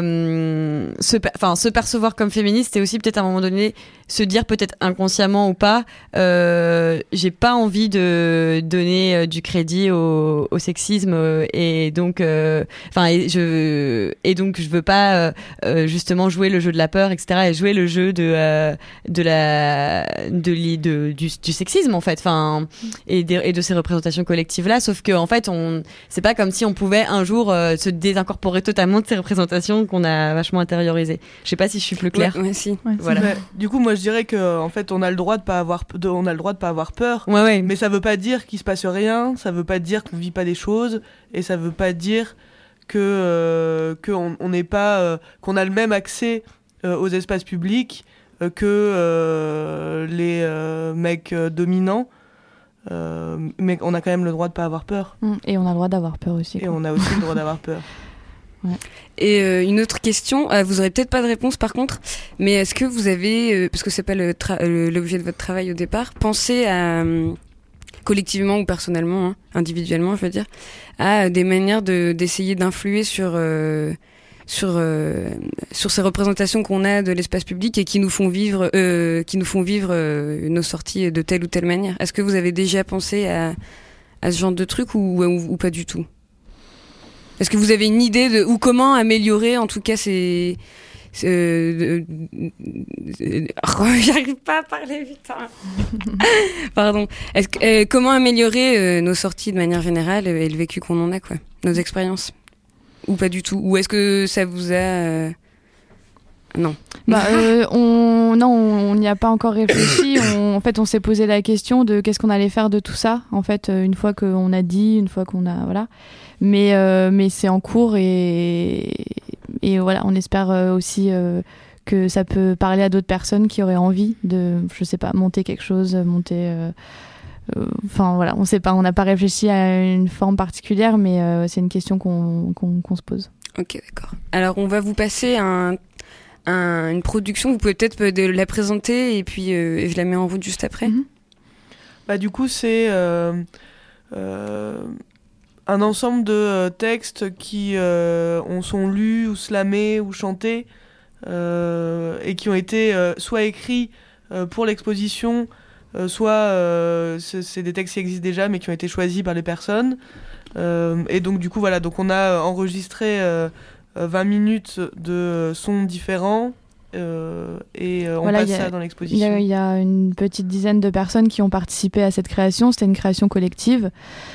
euh, se, enfin se percevoir comme féministe, c'est aussi peut-être à un moment donné se dire peut-être inconsciemment ou pas, euh, j'ai pas envie de donner euh, du crédit au, au sexisme euh, et donc enfin euh, et je et donc je veux pas euh, justement jouer le jeu de la peur, et cetera, et jouer le jeu de euh, de la de, de, de du, du sexisme en fait, enfin et de, et de ces représentations collectives là, sauf que en fait on c'est pas comme si on pouvait un jour euh, se désincorporer totalement de ces représentations qu'on a vachement intériorisées. Je sais pas si je suis plus claire. Ouais, ouais, si. Ouais, Voilà. Mais, du coup, moi, je dirais que en fait, on a le droit de pas avoir, de, on a le droit de pas avoir peur. Ouais, ouais. Mais ça veut pas dire qu'il se passe rien. Ça veut pas dire qu'on vit pas des choses. Et ça veut pas dire que euh, qu'on on n'est pas, euh, qu'on a le même accès euh, aux espaces publics euh, que euh, les euh, mecs euh, dominants. Euh, mais on a quand même le droit de pas avoir peur. Et on a le droit d'avoir peur aussi. Et quoi. on a aussi le droit d'avoir peur. Ouais. Et euh, une autre question, euh, vous aurez peut-être pas de réponse par contre, mais est-ce que vous avez, euh, parce que c'est pas le tra- euh, l'objet de votre travail au départ, pensé à euh, collectivement ou personnellement, hein, individuellement, je veux dire, à des manières de d'essayer d'influer sur euh, sur euh, sur ces représentations qu'on a de l'espace public et qui nous font vivre, euh, qui nous font vivre euh, nos sorties de telle ou telle manière. Est-ce que vous avez déjà pensé à à ce genre de truc ou, ou, ou pas du tout? Est-ce que vous avez une idée de ou comment améliorer en tout cas ces, ces euh, euh, oh, j'arrive pas à parler vite. Pardon. Est-ce que, euh, comment améliorer euh, nos sorties de manière générale et le vécu qu'on en a quoi, nos expériences ou pas du tout, ou est-ce que ça vous a euh... non. Bah, euh, on non, on n'y a pas encore réfléchi. On, en fait, on s'est posé la question de qu'est-ce qu'on allait faire de tout ça. En fait, une fois qu'on a dit, une fois qu'on a voilà. Mais, euh, mais c'est en cours et, et voilà, on espère aussi euh, que ça peut parler à d'autres personnes qui auraient envie de, je sais pas, monter quelque chose, monter. Enfin euh, euh, voilà, on sait pas, on n'a pas réfléchi à une forme particulière, mais euh, c'est une question qu'on, qu'on, qu'on se pose. Ok, d'accord. Alors on va vous passer un, un, une production, vous pouvez peut-être de la présenter et puis euh, je la mets en route juste après. Mm-hmm. Bah, du coup, c'est. Euh, euh, un ensemble de euh, textes qui euh, ont sont lus ou slamés ou chantés euh, et qui ont été euh, soit écrits euh, pour l'exposition, euh, soit euh, c'est, c'est des textes qui existent déjà mais qui ont été choisis par les personnes. Euh, et donc du coup voilà, donc on a enregistré euh, vingt minutes de sons différents. Euh, et euh, on voilà, passe a, ça dans l'exposition. Il y, y a une petite dizaine de personnes qui ont participé à cette création. C'était une création collective.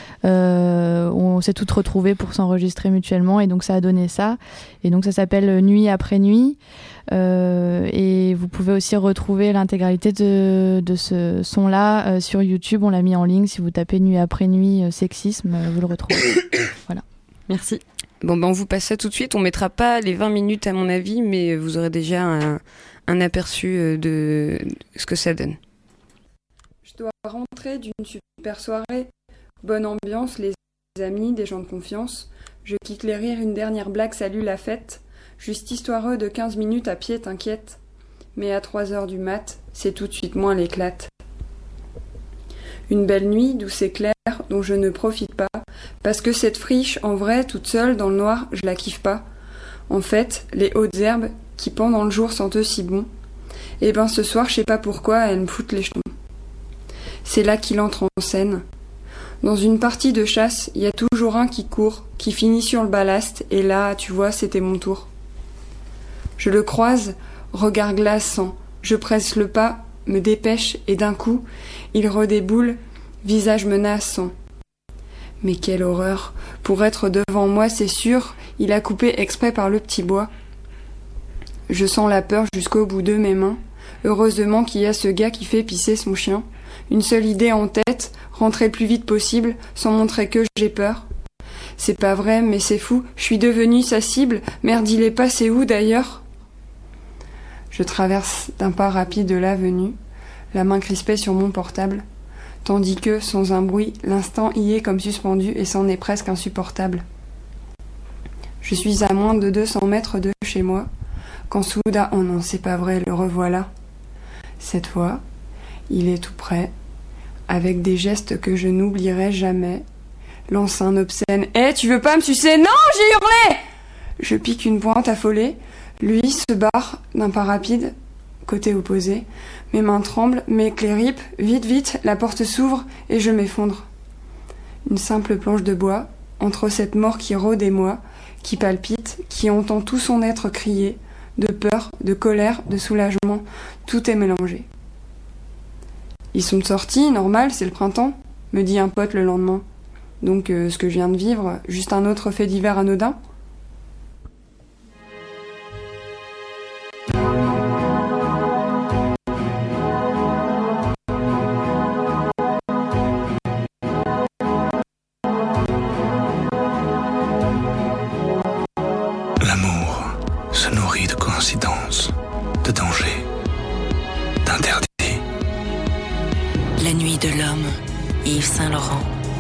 Euh, on s'est toutes retrouvées pour s'enregistrer mutuellement et donc ça a donné ça. Et donc ça s'appelle Nuit après nuit. Euh, et vous pouvez aussi retrouver l'intégralité de, de ce son-là euh, sur YouTube. On l'a mis en ligne. Si vous tapez Nuit après nuit euh, sexisme, euh, vous le retrouvez. Voilà. Merci. Bon, ben on vous passe ça tout de suite. On mettra pas les vingt minutes à mon avis, mais vous aurez déjà un, un aperçu de ce que ça donne. Je dois rentrer d'une super soirée. Bonne ambiance, les amis, des gens de confiance. Je quitte les rires, une dernière blague, salut la fête. Juste histoireux de quinze minutes à pied, t'inquiète. Mais à trois heures du mat, c'est tout de suite moins l'éclate. Une belle nuit, douce et claire, dont je ne profite pas, parce que cette friche, en vrai, toute seule, dans le noir, je la kiffe pas. En fait, les hautes herbes qui pendant le jour sentent eux si bon. Et ben ce soir, je sais pas pourquoi, elle me fout les jetons. C'est là qu'il entre en scène. Dans une partie de chasse, il y a toujours un qui court, qui finit sur le ballast, et là, tu vois, c'était mon tour. Je le croise, regard glaçant, je presse le pas, me dépêche, et d'un coup, il redéboule, visage menaçant. Mais quelle horreur! Pour être devant moi, c'est sûr, il a coupé exprès par le petit bois. Je sens la peur jusqu'au bout de mes mains. Heureusement qu'il y a ce gars qui fait pisser son chien. Une seule idée en tête, rentrer le plus vite possible, sans montrer que j'ai peur. C'est pas vrai, mais c'est fou, je suis devenue sa cible. Merde, il est passé où d'ailleurs? Je traverse d'un pas rapide l'avenue, la main crispée sur mon portable, tandis que, sans un bruit, l'instant y est comme suspendu et c'en est presque insupportable. Je suis à moins de deux cents mètres de chez moi, quand soudain, oh non, c'est pas vrai, le revoilà. Cette fois, il est tout près, avec des gestes que je n'oublierai jamais, lance un obscène « Eh, tu veux pas me sucer? Non, j'ai hurlé !» Je pique une pointe affolée, lui se barre d'un pas rapide, côté opposé. Mes mains tremblent, mes clés ripent, vite, vite, la porte s'ouvre et je m'effondre. Une simple planche de bois, entre cette mort qui rôde et moi, qui palpite, qui entend tout son être crier, de peur, de colère, de soulagement, tout est mélangé. Ils sont sortis, normal, c'est le printemps, me dit un pote le lendemain. Donc euh, ce que je viens de vivre, juste un autre fait divers anodin? L'amour se nourrit de coïncidences, de dangers, d'interdits. La nuit de l'homme, Yves Saint-Laurent.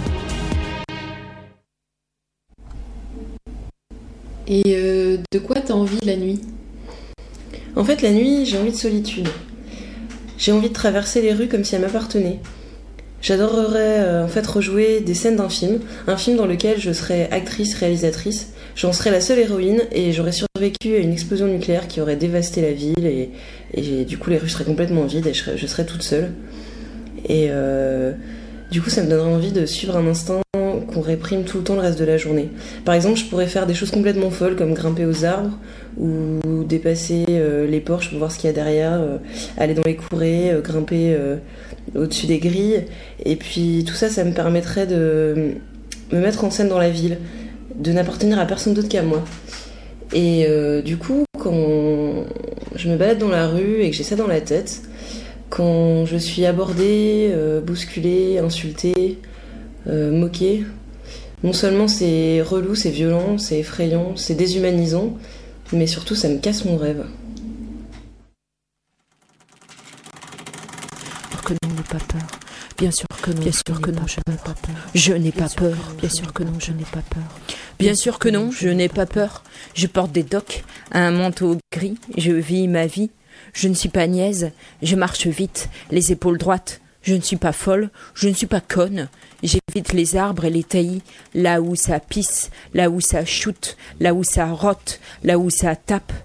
Et euh, de quoi t'as envie la nuit? En fait, la nuit, j'ai envie de solitude. J'ai envie de traverser les rues comme si elles m'appartenaient. J'adorerais euh, en fait rejouer des scènes d'un film, un film dans lequel je serais actrice, réalisatrice. J'en serais la seule héroïne et j'aurais survécu à une explosion nucléaire qui aurait dévasté la ville et, et du coup les rues seraient complètement vides et je serais, je serais toute seule. Et euh, du coup, ça me donnerait envie de suivre un instinct qu'on réprime tout le temps le reste de la journée. Par exemple, je pourrais faire des choses complètement folles comme grimper aux arbres ou dépasser euh, les porches pour voir ce qu'il y a derrière, euh, aller dans les courées, euh, grimper euh, au-dessus des grilles. Et puis tout ça, ça me permettrait de me mettre en scène dans la ville, de n'appartenir à personne d'autre qu'à moi. Et euh, du coup, quand je me balade dans la rue et que j'ai ça dans la tête, quand je suis abordée, euh, bousculée, insultée, euh, moquée, non seulement c'est relou, c'est violent, c'est effrayant, c'est déshumanisant, mais surtout ça me casse mon rêve. Que non, n'ai pas peur. Bien sûr que non, bien sûr que non, je n'ai pas peur. Je n'ai pas peur. Bien sûr que non, je n'ai pas peur. Bien sûr que non, je n'ai pas peur. Je porte des docks, un manteau gris, je vis ma vie. Je ne suis pas niaise, je marche vite, les épaules droites. Je ne suis pas folle, je ne suis pas conne. J'évite les arbres et les taillis, là où ça pisse, là où ça shoot, là où ça rote, là où ça tape.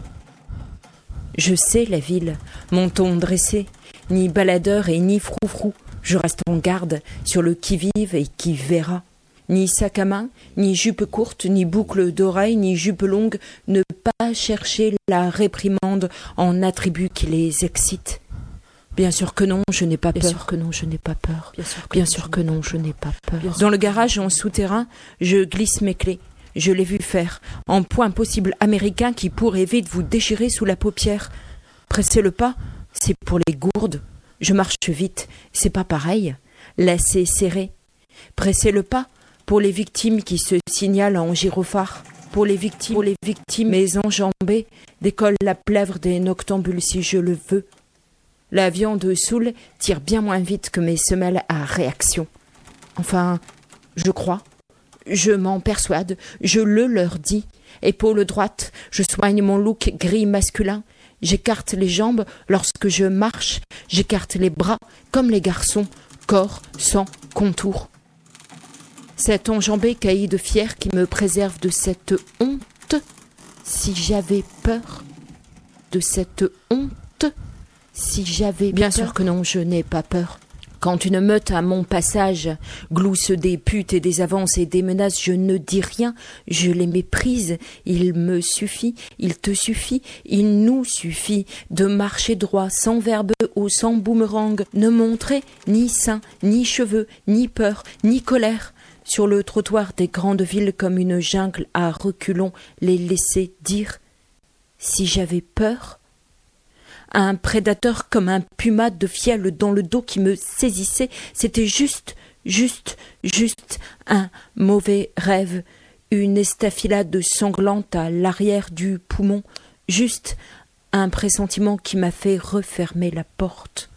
Je sais la ville, mon ton dressé, ni baladeur et ni froufrou. Je reste en garde sur le qui-vive et qui verra. Ni sac à main, ni jupe courte, ni boucle d'oreille, ni jupe longue, ne pas chercher la réprimande en attribut qui les excite. Bien sûr que non, je n'ai pas peur. Bien sûr que non, je n'ai pas peur. Bien sûr que non, je n'ai pas peur. Dans le garage en souterrain, je glisse mes clés. Je l'ai vu faire, en point possible américain qui pourrait vite vous déchirer sous la paupière. Pressez le pas, c'est pour les gourdes. Je marche vite, c'est pas pareil. Lacets serrés. Pressez le pas, pour les victimes qui se signalent en gyrophare, pour les victimes, pour les victimes, mes enjambées décollent la plèvre des noctambules si je le veux. La viande saoule tire bien moins vite que mes semelles à réaction. Enfin, je crois, je m'en persuade, je le leur dis. Épaule droite, je soigne mon look gris masculin. J'écarte les jambes lorsque je marche, j'écarte les bras comme les garçons, corps sans contour. Cette enjambée caillie de fier qui me préserve de cette honte. Si j'avais peur, de cette honte. Si j'avais Bien peur... sûr que non, je n'ai pas peur. Quand une meute à mon passage glousse des putes et des avances et des menaces, je ne dis rien, je les méprise. Il me suffit, il te suffit, il nous suffit de marcher droit, sans verbe ou sans boomerang, ne montrer ni seins, ni cheveux, ni peur, ni colère. Sur le trottoir des grandes villes comme une jungle à reculons, les laisser dire « Si j'avais peur ?» Un prédateur comme un puma de fiel dans le dos qui me saisissait, c'était juste, juste, juste un mauvais rêve, une estafilade sanglante à l'arrière du poumon, juste un pressentiment qui m'a fait refermer la porte.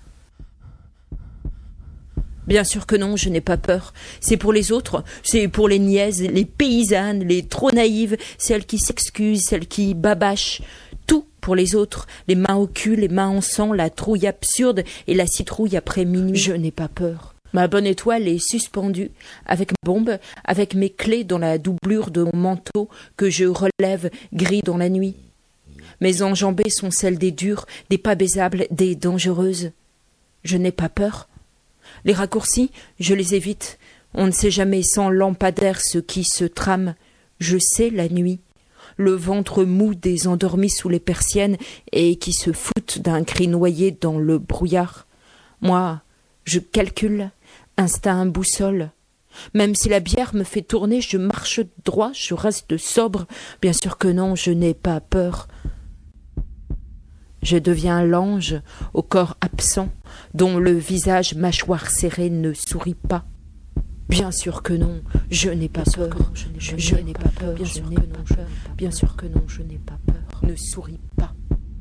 Bien sûr que non, je n'ai pas peur. C'est pour les autres, c'est pour les niaises, les paysannes, les trop naïves, celles qui s'excusent, celles qui babâchent. Tout pour les autres, les mains au cul, les mains en sang, la trouille absurde et la citrouille après minuit. Je n'ai pas peur. Ma bonne étoile est suspendue, avec bombe, avec mes clés dans la doublure de mon manteau que je relève gris dans la nuit. Mes enjambées sont celles des dures, des pas baisables, des dangereuses. Je n'ai pas peur. Les raccourcis, je les évite. On ne sait jamais sans lampadaire ce qui se trame. Je sais la nuit. Le ventre mou des endormis sous les persiennes et qui se foutent d'un cri noyé dans le brouillard. Moi, je calcule, instinct boussole. Même si la bière me fait tourner, je marche droit, je reste sobre. Bien sûr que non, je n'ai pas peur. Je deviens l'ange au corps absent, dont le visage mâchoire serrée ne sourit pas. Bien sûr que non, je n'ai pas peur. Je, je n'ai pas peur. Bien sûr que non, je, bien sûr que non, je n'ai pas peur. Ne souris pas.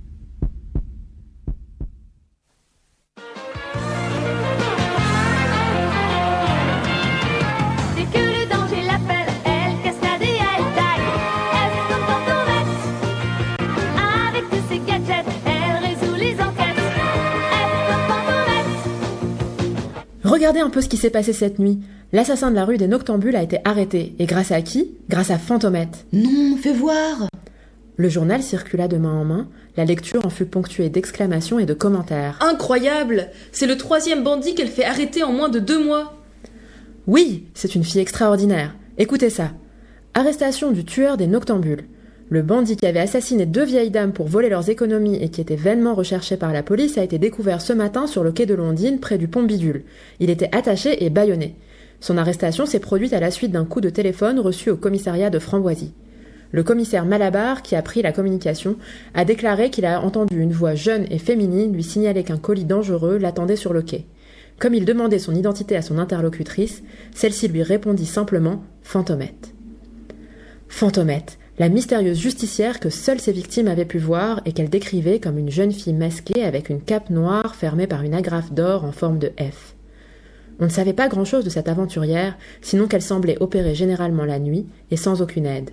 Dès que le danger l'appelle, elle casse et elle taille. Elle se comporte avec tous ses gadgets, elle résout les enquêtes. Elle se comporte. Regardez un peu ce qui s'est passé cette nuit. L'assassin de la rue des Noctambules a été arrêté. Et grâce à qui ? Grâce à Fantomette. Non, fais voir. Le journal circula de main en main. La lecture en fut ponctuée d'exclamations et de commentaires. Incroyable ! C'est le troisième bandit qu'elle fait arrêter en moins de deux mois. Oui, c'est une fille extraordinaire. Écoutez ça. Arrestation du tueur des Noctambules. Le bandit qui avait assassiné deux vieilles dames pour voler leurs économies et qui était vainement recherché par la police a été découvert ce matin sur le quai de Londines, près du pont Bidule. Il était attaché et bâillonné. Son arrestation s'est produite à la suite d'un coup de téléphone reçu au commissariat de Framboisie. Le commissaire Malabar, qui a pris la communication, a déclaré qu'il a entendu une voix jeune et féminine lui signaler qu'un colis dangereux l'attendait sur le quai. Comme il demandait son identité à son interlocutrice, celle-ci lui répondit simplement « Fantomette ». Fantomette, la mystérieuse justicière que seules ses victimes avaient pu voir et qu'elle décrivait comme une jeune fille masquée avec une cape noire fermée par une agrafe d'or en forme de F. On ne savait pas grand-chose de cette aventurière, sinon qu'elle semblait opérer généralement la nuit et sans aucune aide.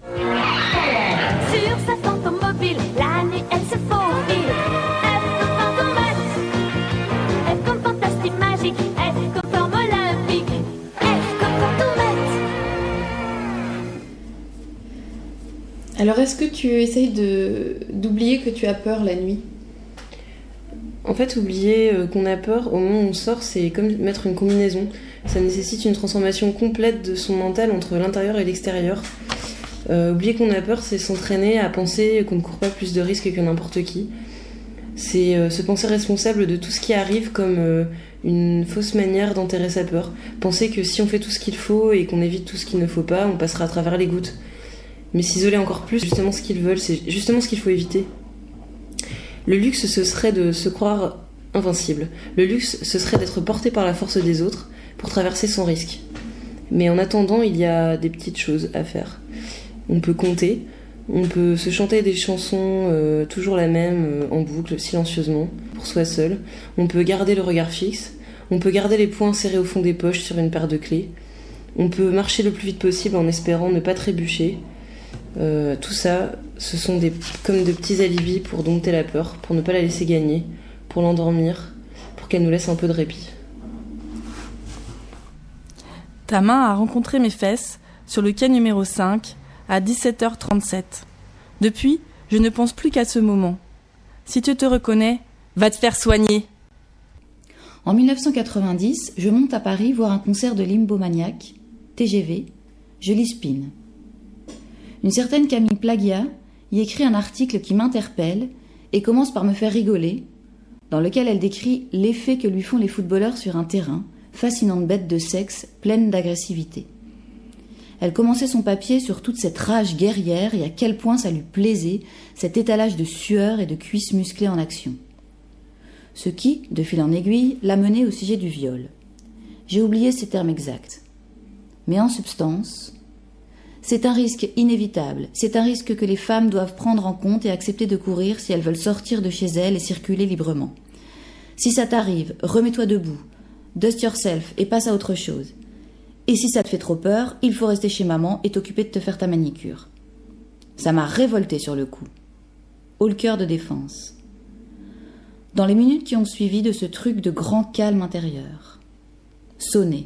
Sur sa fantôme mobile, la nuit elle se faufile. Elle comme Fantomette, elle comme fantastique magique, elle comme forme olympique, elle comme Fantomette. Alors est-ce que tu essayes de d'oublier que tu as peur la nuit ? En fait, oublier qu'on a peur au moment où on sort, c'est comme mettre une combinaison. Ça nécessite une transformation complète de son mental entre l'intérieur et l'extérieur. Euh, oublier qu'on a peur, c'est s'entraîner à penser qu'on ne court pas plus de risques que n'importe qui. C'est euh, se penser responsable de tout ce qui arrive comme euh, une fausse manière d'enterrer sa peur. Penser que si on fait tout ce qu'il faut et qu'on évite tout ce qu'il ne faut pas, on passera à travers les gouttes. Mais s'isoler encore plus, justement ce qu'ils veulent, c'est justement ce qu'il faut éviter. Le luxe, ce serait de se croire invincible. Le luxe, ce serait d'être porté par la force des autres pour traverser sans risque. Mais en attendant, il y a des petites choses à faire. On peut compter, on peut se chanter des chansons euh, toujours la même, euh, en boucle, silencieusement, pour soi seul. On peut garder le regard fixe. On peut garder les poings serrés au fond des poches sur une paire de clés. On peut marcher le plus vite possible en espérant ne pas trébucher. Euh, tout ça, ce sont des, comme de petits alibis pour dompter la peur, pour ne pas la laisser gagner, pour l'endormir, pour qu'elle nous laisse un peu de répit. Ta main a rencontré mes fesses sur le quai numéro cinq à dix-sept heures trente-sept. Depuis, je ne pense plus qu'à ce moment. Si tu te reconnais, va te faire soigner. En dix-neuf cent quatre-vingt-dix, je monte à Paris voir un concert de Limbo Maniac, T G V, je lis Spin. Une certaine Camille Plagia y écrit un article qui m'interpelle et commence par me faire rigoler, dans lequel elle décrit l'effet que lui font les footballeurs sur un terrain, fascinante bête de sexe, pleine d'agressivité. Elle commençait son papier sur toute cette rage guerrière et à quel point ça lui plaisait, cet étalage de sueur et de cuisses musclées en action. Ce qui, de fil en aiguille, l'a menée au sujet du viol. J'ai oublié ces termes exacts. Mais en substance, c'est un risque inévitable, c'est un risque que les femmes doivent prendre en compte et accepter de courir si elles veulent sortir de chez elles et circuler librement. Si ça t'arrive, remets-toi debout, dust yourself et passe à autre chose. Et si ça te fait trop peur, il faut rester chez maman et t'occuper de te faire ta manicure. Ça m'a révoltée sur le coup. Haut le cœur de défense. Dans les minutes qui ont suivi de ce truc de grand calme intérieur. Sonner.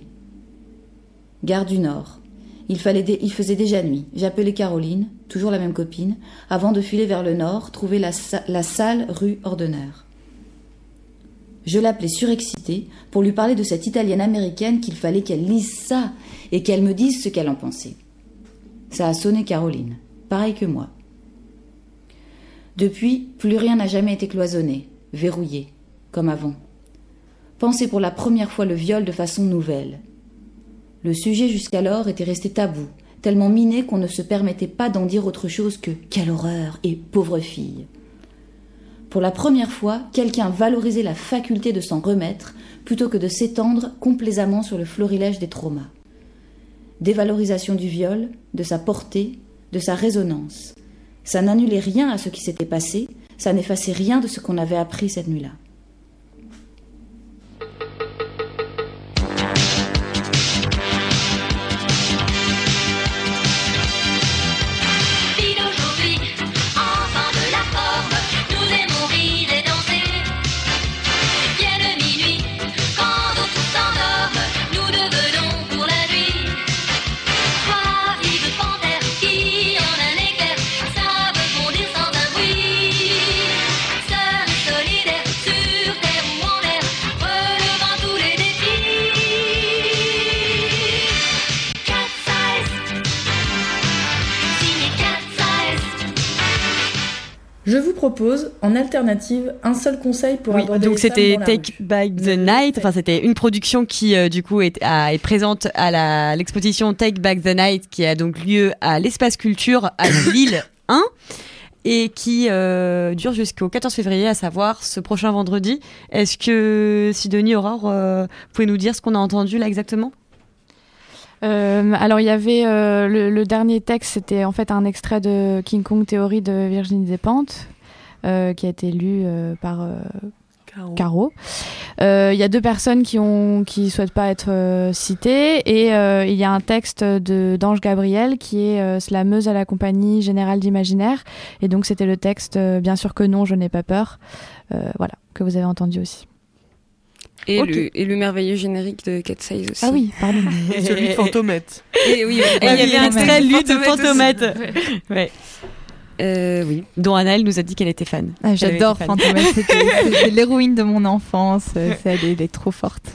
Gare du Nord. Il, fallait dé- il faisait déjà nuit. J'appelais Caroline, toujours la même copine, avant de filer vers le nord, trouver la, sa- la sale rue Ordeneur. Je l'appelais surexcitée pour lui parler de cette italienne américaine qu'il fallait qu'elle lise ça et qu'elle me dise ce qu'elle en pensait. Ça a sonné Caroline, pareil que moi. Depuis, plus rien n'a jamais été cloisonné, verrouillé, comme avant. Penser pour la première fois le viol de façon nouvelle. Le sujet jusqu'alors était resté tabou, tellement miné qu'on ne se permettait pas d'en dire autre chose que « quelle horreur » et « pauvre fille ». Pour la première fois, quelqu'un valorisait la faculté de s'en remettre plutôt que de s'étendre complaisamment sur le florilège des traumas. Dévalorisation du viol, de sa portée, de sa résonance. Ça n'annulait rien à ce qui s'était passé, ça n'effaçait rien de ce qu'on avait appris cette nuit-là. Je vous propose, en alternative, un seul conseil pour oui, aborder donc les femmes c'était dans la Take rue. Back the Night. Enfin, c'était une production qui, euh, du coup, est, à, est présente à la, l'exposition Take Back the Night, qui a donc lieu à l'Espace Culture à Lille un et qui euh, dure jusqu'au quatorze février, à savoir ce prochain vendredi. Est-ce que Sidonie, Aurore, euh, pouvez nous dire ce qu'on a entendu là exactement ? Euh, alors il y avait euh, le, le dernier texte, c'était en fait un extrait de King Kong Théorie de Virginie Despentes, euh, qui a été lu euh, par euh, Caro. Caro. Euh, il y a deux personnes qui ont qui souhaitent pas être euh, citées et euh, il y a un texte de d'Ange Gabriel qui est euh, slameuse à la Compagnie Générale d'Imaginaire et donc c'était le texte euh, Bien sûr que non, je n'ai pas peur, euh, voilà, que vous avez entendu aussi. Et, okay. le, et le merveilleux générique de Cat Size aussi. Ah oui, pardon. Et celui de Fantomette. Et oui, il y avait un extrait lu de Fantomette. Ouais. Euh, oui. Dont Anaëlle nous a dit qu'elle était fan. Ah, j'adore Fantomette, c'était, c'était l'héroïne de mon enfance. C'est, elle, est, elle est trop forte.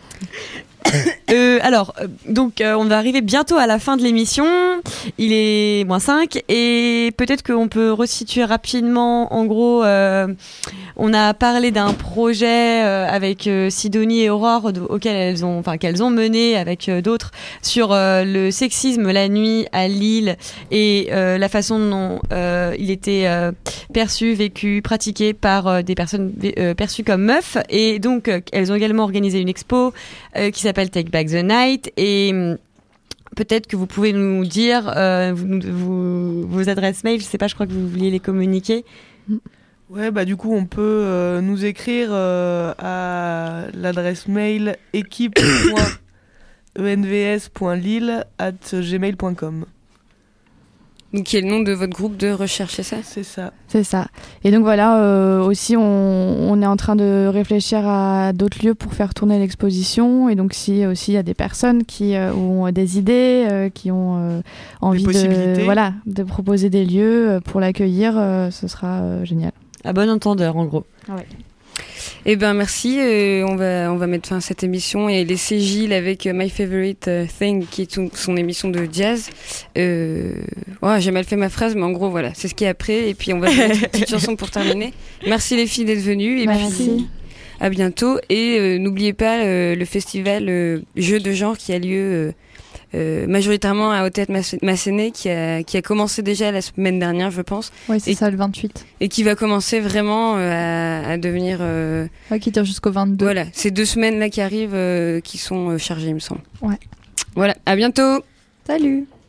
Euh, alors, euh, donc euh, on va arriver bientôt à la fin de l'émission. Il est moins cinq et peut-être qu'on peut resituer rapidement. En gros, euh, on a parlé d'un projet euh, avec euh, Sidonie et Aurore d- auquel elles ont, enfin qu'elles ont mené avec euh, d'autres sur euh, le sexisme la nuit à Lille et euh, la façon dont euh, il était euh, perçu, vécu, pratiqué par euh, des personnes euh, perçues comme meufs. Et donc euh, elles ont également organisé une expo euh, qui s'appelle Take Back the Night et hum, peut-être que vous pouvez nous dire euh, vous, vous, vos adresses mail, je sais pas, je crois que vous vouliez les communiquer. Ouais, bah du coup on peut euh, nous écrire euh, à l'adresse mail équipe point e n v s point lille arobase gmail point com. Donc, qui est le nom de votre groupe de recherche, c'est ça ? C'est ça. C'est ça. Et donc voilà, euh, aussi on, on est en train de réfléchir à d'autres lieux pour faire tourner l'exposition. Et donc si aussi il y a des personnes qui euh, ont des idées, euh, qui ont euh, envie de, voilà, de proposer des lieux pour l'accueillir, euh, ce sera euh, génial. À bon entendeur, en gros. Ouais. Eh ben merci, euh, on va on va mettre fin à cette émission et laisser Gilles avec euh, My Favorite Thing, qui est tout, son émission de jazz. Euh, ouais, j'ai mal fait ma phrase, mais en gros voilà, c'est ce qui est après. Et puis on va faire une petite chanson pour terminer. Merci les filles d'être venues et bah, puis merci. À bientôt. Et euh, n'oubliez pas euh, le festival euh, Jeux de genre qui a lieu euh, euh, majoritairement à Au-Théâtre Massénet, qui a, qui a commencé déjà la semaine dernière, je pense. Oui, c'est et, ça, le vingt-huit. Et qui va commencer vraiment euh, à, à devenir... Euh, ouais, qui dure jusqu'au vingt-deux. Voilà, ces deux semaines-là qui arrivent, euh, qui sont euh, chargées, il me semble. Ouais. Voilà, à bientôt. Salut.